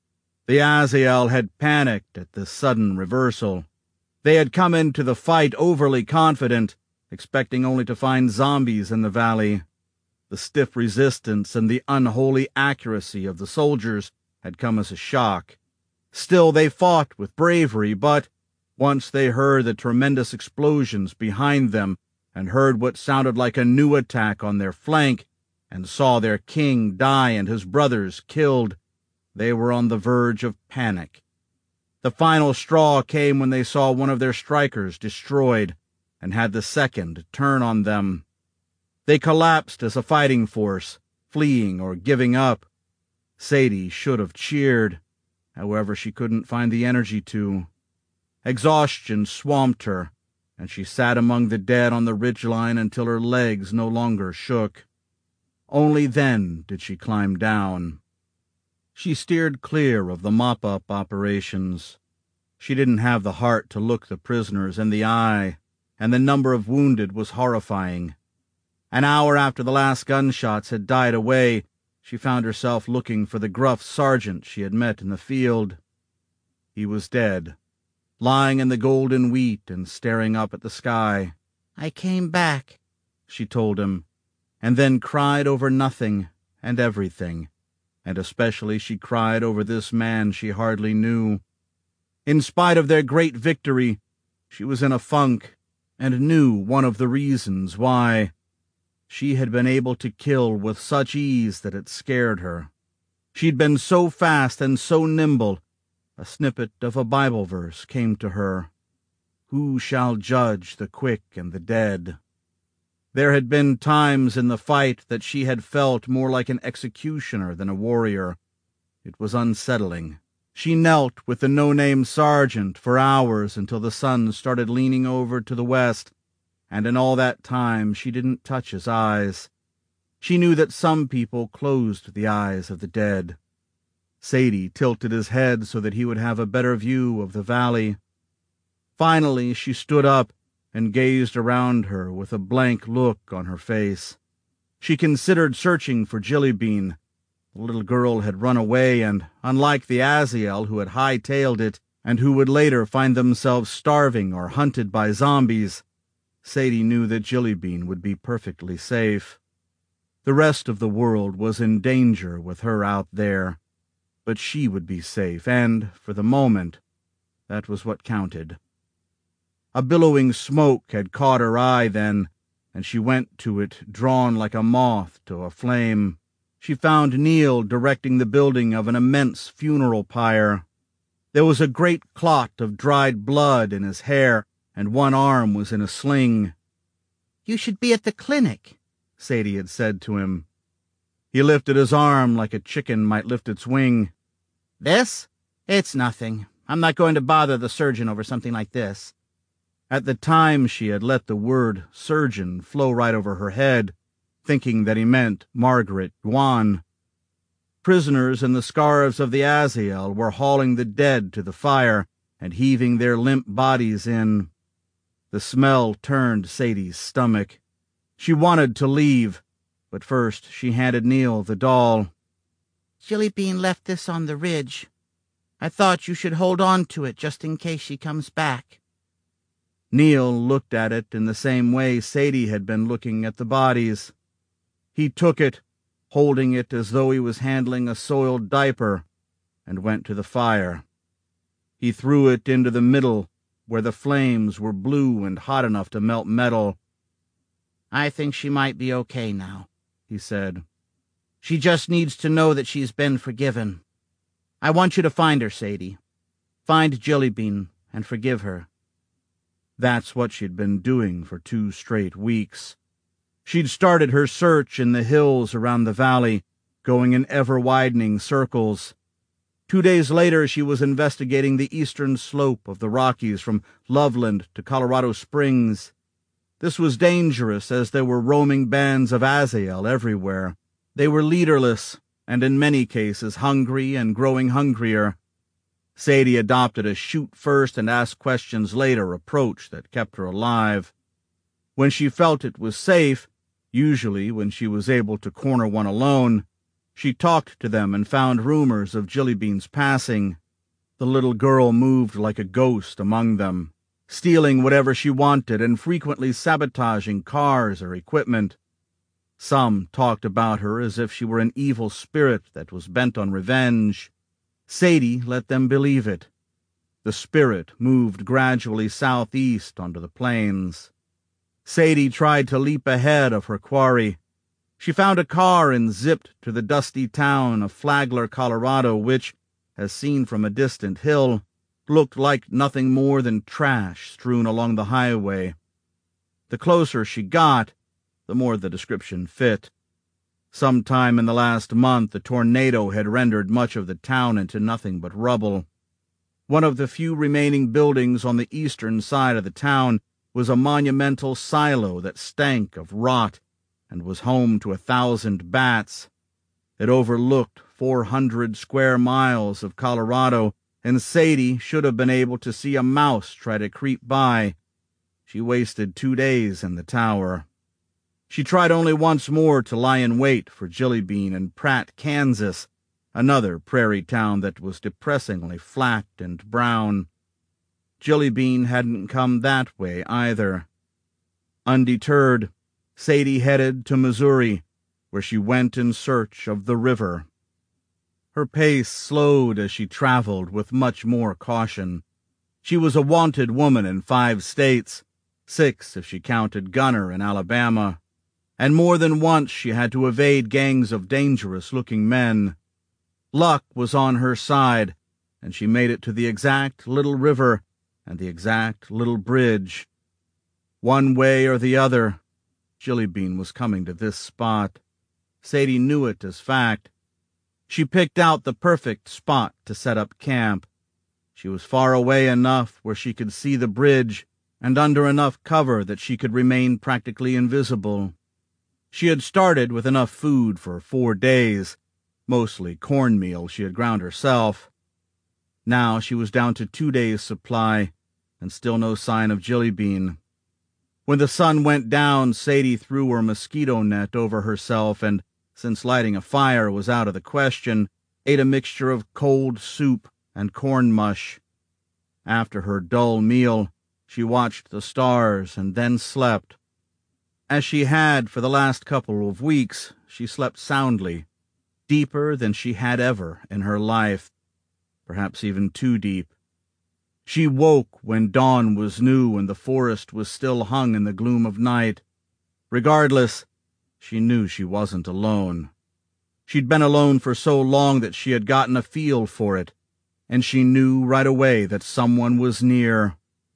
The Azael had panicked at this sudden reversal. They had come into the fight overly confident, expecting only to find zombies in the valley. The stiff resistance and the unholy accuracy of the soldiers had come as a shock. Still, they fought with bravery, but once they heard the tremendous explosions behind them and heard what sounded like a new attack on their flank, and saw their king die and his brothers killed, they were on the verge of panic. The final straw came when they saw one of their strikers destroyed and had the second turn on them. They collapsed as a fighting force, fleeing or giving up. Sadie should have cheered. However, she couldn't find the energy to. Exhaustion swamped her, and she sat among the dead on the ridgeline until her legs no longer shook. Only then did she climb down. She steered clear of the mop-up operations. She didn't have the heart to look the prisoners in the eye, and the number of wounded was horrifying. An hour after the last gunshots had died away, she found herself looking for the gruff sergeant she had met in the field. He was dead, lying in the golden wheat and staring up at the sky. I came back, she told him, and then cried over nothing and everything, and especially she cried over this man she hardly knew. In spite of their great victory, she was in a funk, and knew one of the reasons why. She had been able to kill with such ease that it scared her. She'd been so fast and so nimble, a snippet of a Bible verse came to her. Who shall judge the quick and the dead? There had been times in the fight that she had felt more like an executioner than a warrior. It was unsettling. She knelt with the no-name sergeant for hours until the sun started leaning over to the west, and in all that time she didn't touch his eyes. She knew that some people closed the eyes of the dead. Sadie tilted his head so that he would have a better view of the valley. Finally she stood up and gazed around her with a blank look on her face. She considered searching for Jillybean. The little girl had run away, and, unlike the Azael who had hightailed it, and who would later find themselves starving or hunted by zombies, Sadie knew that Jillybean would be perfectly safe. The rest of the world was in danger with her out there, but she would be safe, and, for the moment, that was what counted. A billowing smoke had caught her eye then, and she went to it, drawn like a moth to a flame. She found Neil directing the building of an immense funeral pyre. There was a great clot of dried blood in his hair, and one arm was in a sling. You should be at the clinic, Sadie had said to him. He lifted his arm like a chicken might lift its wing. This? It's nothing. I'm not going to bother the surgeon over something like this. At the time she had let the word surgeon flow right over her head, thinking that he meant Margaret Guan. Prisoners in the scarves of the Azael were hauling the dead to the fire and heaving their limp bodies in. The smell turned Sadie's stomach. She wanted to leave, but first she handed Neil the doll. Jillybean left this on the ridge. I thought you should hold on to it just in case she comes back. Neil looked at it in the same way Sadie had been looking at the bodies. He took it, holding it as though he was handling a soiled diaper, and went to the fire. He threw it into the middle, where the flames were blue and hot enough to melt metal. I think she might be okay now, he said. She just needs to know that she's been forgiven. I want you to find her, Sadie. Find Jillybean and forgive her. That's what she'd been doing for two straight weeks. She'd started her search in the hills around the valley, going in ever-widening circles. Two days later, she was investigating the eastern slope of the Rockies from Loveland to Colorado Springs. This was dangerous, as there were roaming bands of Azael everywhere. They were leaderless, and in many cases hungry and growing hungrier. Sadie adopted a shoot-first-and-ask-questions-later approach that kept her alive. When she felt it was safe, usually when she was able to corner one alone, she talked to them and found rumors of Jillybean's passing. The little girl moved like a ghost among them, stealing whatever she wanted and frequently sabotaging cars or equipment. Some talked about her as if she were an evil spirit that was bent on revenge. Sadie let them believe it. The spirit moved gradually southeast onto the plains. Sadie tried to leap ahead of her quarry. She found a car and zipped to the dusty town of Flagler, Colorado, which, as seen from a distant hill, looked like nothing more than trash strewn along the highway. The closer she got, the more the description fit. Sometime in the last month, a tornado had rendered much of the town into nothing but rubble. One of the few remaining buildings on the eastern side of the town was a monumental silo that stank of rot and was home to a thousand bats. It overlooked four hundred square miles of Colorado, and Sadie should have been able to see a mouse try to creep by. She wasted two days in the tower. She tried only once more to lie in wait for Jillybean in Pratt, Kansas, another prairie town that was depressingly flat and brown. Jillybean hadn't come that way either. Undeterred, Sadie headed to Missouri, where she went in search of the river. Her pace slowed as she traveled with much more caution. She was a wanted woman in five states, six if she counted Gunner in Alabama, and more than once she had to evade gangs of dangerous-looking men. Luck was on her side, and she made it to the exact little river and the exact little bridge. One way or the other, Jillybean was coming to this spot. Sadie knew it as fact. She picked out the perfect spot to set up camp. She was far away enough where she could see the bridge and under enough cover that she could remain practically invisible. She had started with enough food for four days, mostly cornmeal she had ground herself. Now she was down to two days' supply, and still no sign of Jillybean. When the sun went down, Sadie threw her mosquito net over herself and, since lighting a fire was out of the question, ate a mixture of cold soup and corn mush. After her dull meal, she watched the stars and then slept. As she had for the last couple of weeks, she slept soundly, deeper than she had ever in her life, perhaps even too deep. She woke when dawn was new and the forest was still hung in the gloom of night. Regardless, she knew she wasn't alone. She'd been alone for so long that she had gotten a feel for it, and she knew right away that someone was near.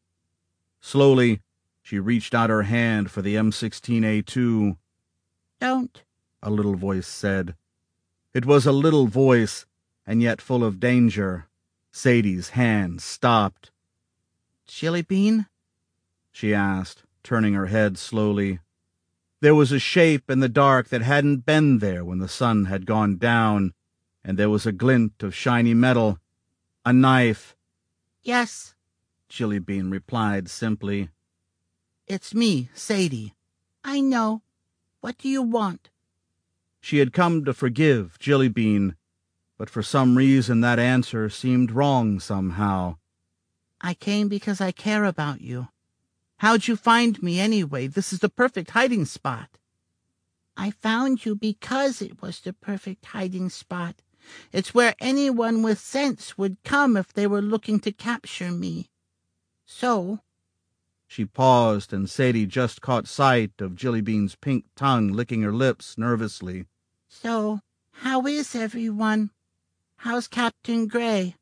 Slowly, she reached out her hand for the M sixteen A two. "Don't," a little voice said. It was a little voice, and yet full of danger. Sadie's hand stopped. "Jillybean?" she asked, turning her head slowly. There was a shape in the dark that hadn't been there when the sun had gone down. and there was a glint of shiny metal. A knife. Yes, Jillybean replied simply. it's me, Sadie. I know. What do you want? She had come to forgive Jillybean, but for some reason that answer seemed wrong somehow. I came because I care about you. How'd you find me anyway? This is the perfect hiding spot. I found you because it was the perfect hiding spot. It's where anyone with sense would come if they were looking to capture me. So... She paused, and Sadie just caught sight of Jillybean's pink tongue licking her lips nervously. So, how is everyone? How's Captain Gray?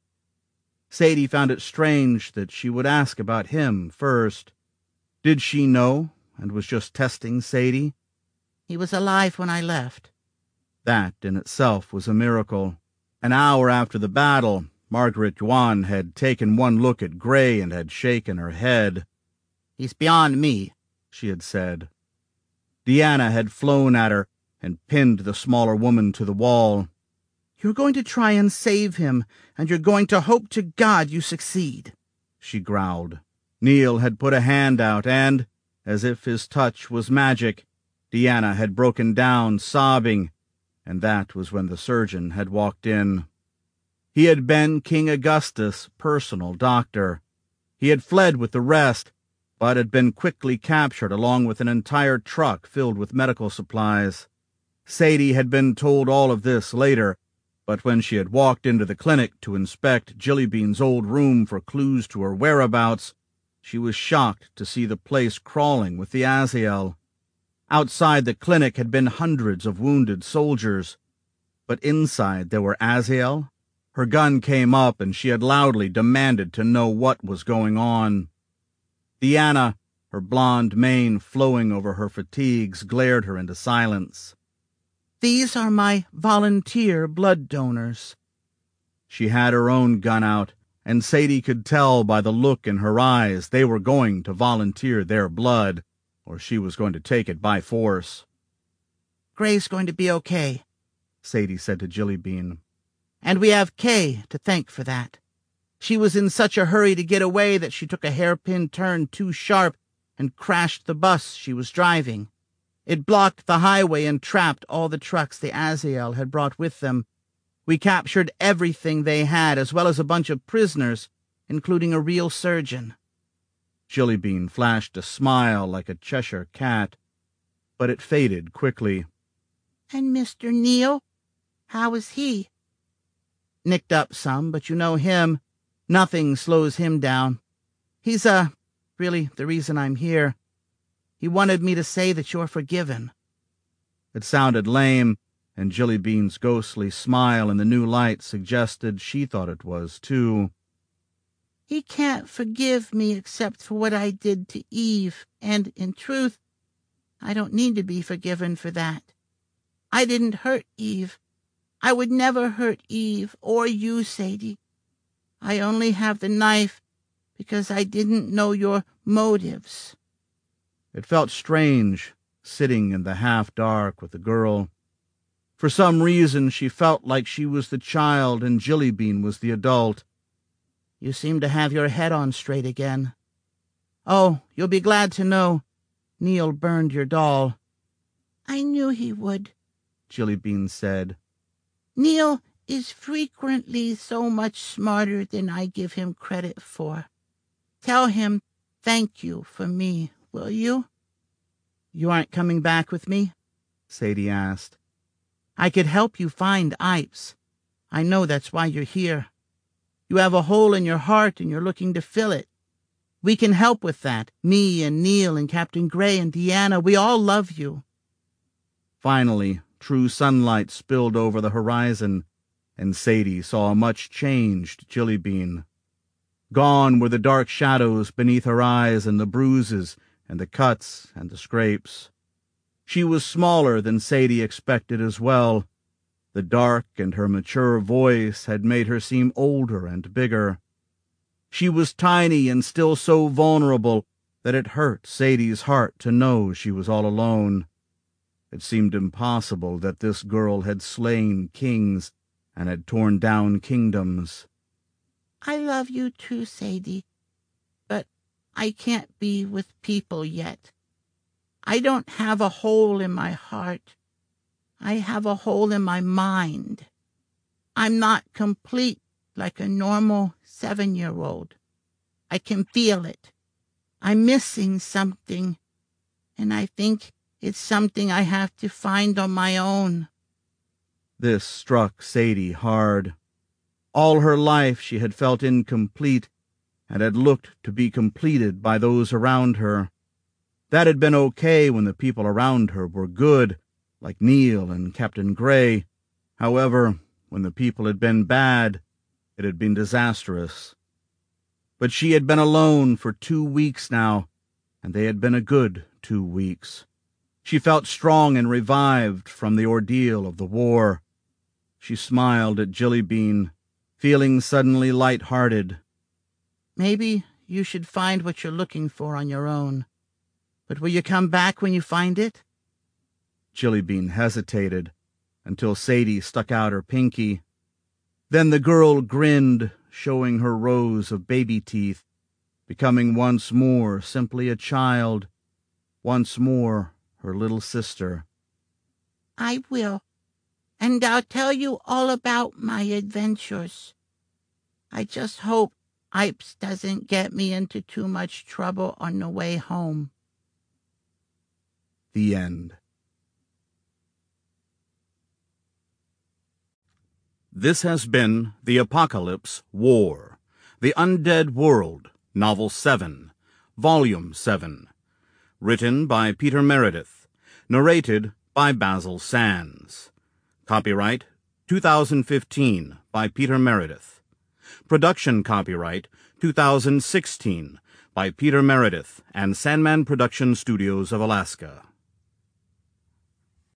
Sadie found it strange that she would ask about him first. Did she know, and was just testing Sadie? He was alive when I left. That in itself was a miracle. An hour after the battle, Margaret Yuan had taken one look at Gray and had shaken her head. He's beyond me, she had said. Deanna had flown at her and pinned the smaller woman to the wall. You're going to try and save him, and you're going to hope to God you succeed, she growled. Neil had put a hand out and, as if his touch was magic, Deanna had broken down, sobbing, and that was when the surgeon had walked in. He had been King Augustus' personal doctor. He had fled with the rest, but had been quickly captured along with an entire truck filled with medical supplies. Sadie had been told all of this later, but when she had walked into the clinic to inspect Jillybean's old room for clues to her whereabouts, she was shocked to see the place crawling with the Aziel. Outside the clinic had been hundreds of wounded soldiers, but inside there were Aziel. Her gun came up, and she had loudly demanded to know what was going on. Deanna, her blonde mane flowing over her fatigues, glared her into silence. These are my volunteer blood donors. She had her own gun out, and Sadie could tell by the look in her eyes they were going to volunteer their blood, or she was going to take it by force. Gray's going to be okay, Sadie said to Jillybean. And we have Kay to thank for that. She was in such a hurry to get away that she took a hairpin turn too sharp and crashed the bus she was driving. It blocked the highway and trapped all the trucks the Aziel had brought with them. We captured everything they had, as well as a bunch of prisoners, including a real surgeon. Jillybean flashed a smile like a Cheshire cat, but it faded quickly. And Mister Neil? How is he? Nicked up some, but you know him. Nothing slows him down. He's, uh, really the reason I'm here. He wanted me to say that you're forgiven. It sounded lame, and Jillybean's ghostly smile in the new light suggested she thought it was, too. He can't forgive me except for what I did to Eve, and, in truth, I don't need to be forgiven for that. I didn't hurt Eve. I would never hurt Eve or you, Sadie. I only have the knife because I didn't know your motives. It felt strange, sitting in the half-dark with the girl. For some reason, she felt like she was the child and Jillybean was the adult. You seem to have your head on straight again. Oh, you'll be glad to know Neil burned your doll. I knew he would, Jillybean said. Neil is frequently so much smarter than I give him credit for. Tell him thank you for me, will you? You aren't coming back with me? Sadie asked. I could help you find Ipes. I know that's why you're here. You have a hole in your heart and you're looking to fill it. We can help with that. Me and Neil and Captain Gray and Deanna, we all love you. Finally, true sunlight spilled over the horizon, and Sadie saw a much-changed Jillybean. Gone were the dark shadows beneath her eyes and the bruises and the cuts and the scrapes. She was smaller than Sadie expected as well. The dark and her mature voice had made her seem older and bigger. She was tiny and still so vulnerable that it hurt Sadie's heart to know she was all alone. It seemed impossible that this girl had slain kings and had torn down kingdoms. I love you too, Sadie, but I can't be with people yet. I don't have a hole in my heart. I have a hole in my mind. I'm not complete like a normal seven-year-old. I can feel it. I'm missing something, and I think it's something I have to find on my own. This struck Sadie hard. All her life she had felt incomplete and had looked to be completed by those around her. That had been okay when the people around her were good, like Neil and Captain Gray. However, when the people had been bad, it had been disastrous. But she had been alone for two weeks now, and they had been a good two weeks. She felt strong and revived from the ordeal of the war. She smiled at Jillybean, feeling suddenly light-hearted. Maybe you should find what you're looking for on your own. But will you come back when you find it? Jillybean hesitated until Sadie stuck out her pinky. Then the girl grinned, showing her rows of baby teeth, becoming once more simply a child, once more her little sister. I will, and I'll tell you all about my adventures. I just hope Ipes doesn't get me into too much trouble on the way home. The end. This has been The Apocalypse War, The Undead World, Novel seven, Volume seven. Written by Peter Meredith. Narrated by Basil Sands. Copyright two thousand fifteen by Peter Meredith. Production copyright two thousand sixteen by Peter Meredith and Sandman Production Studios of Alaska.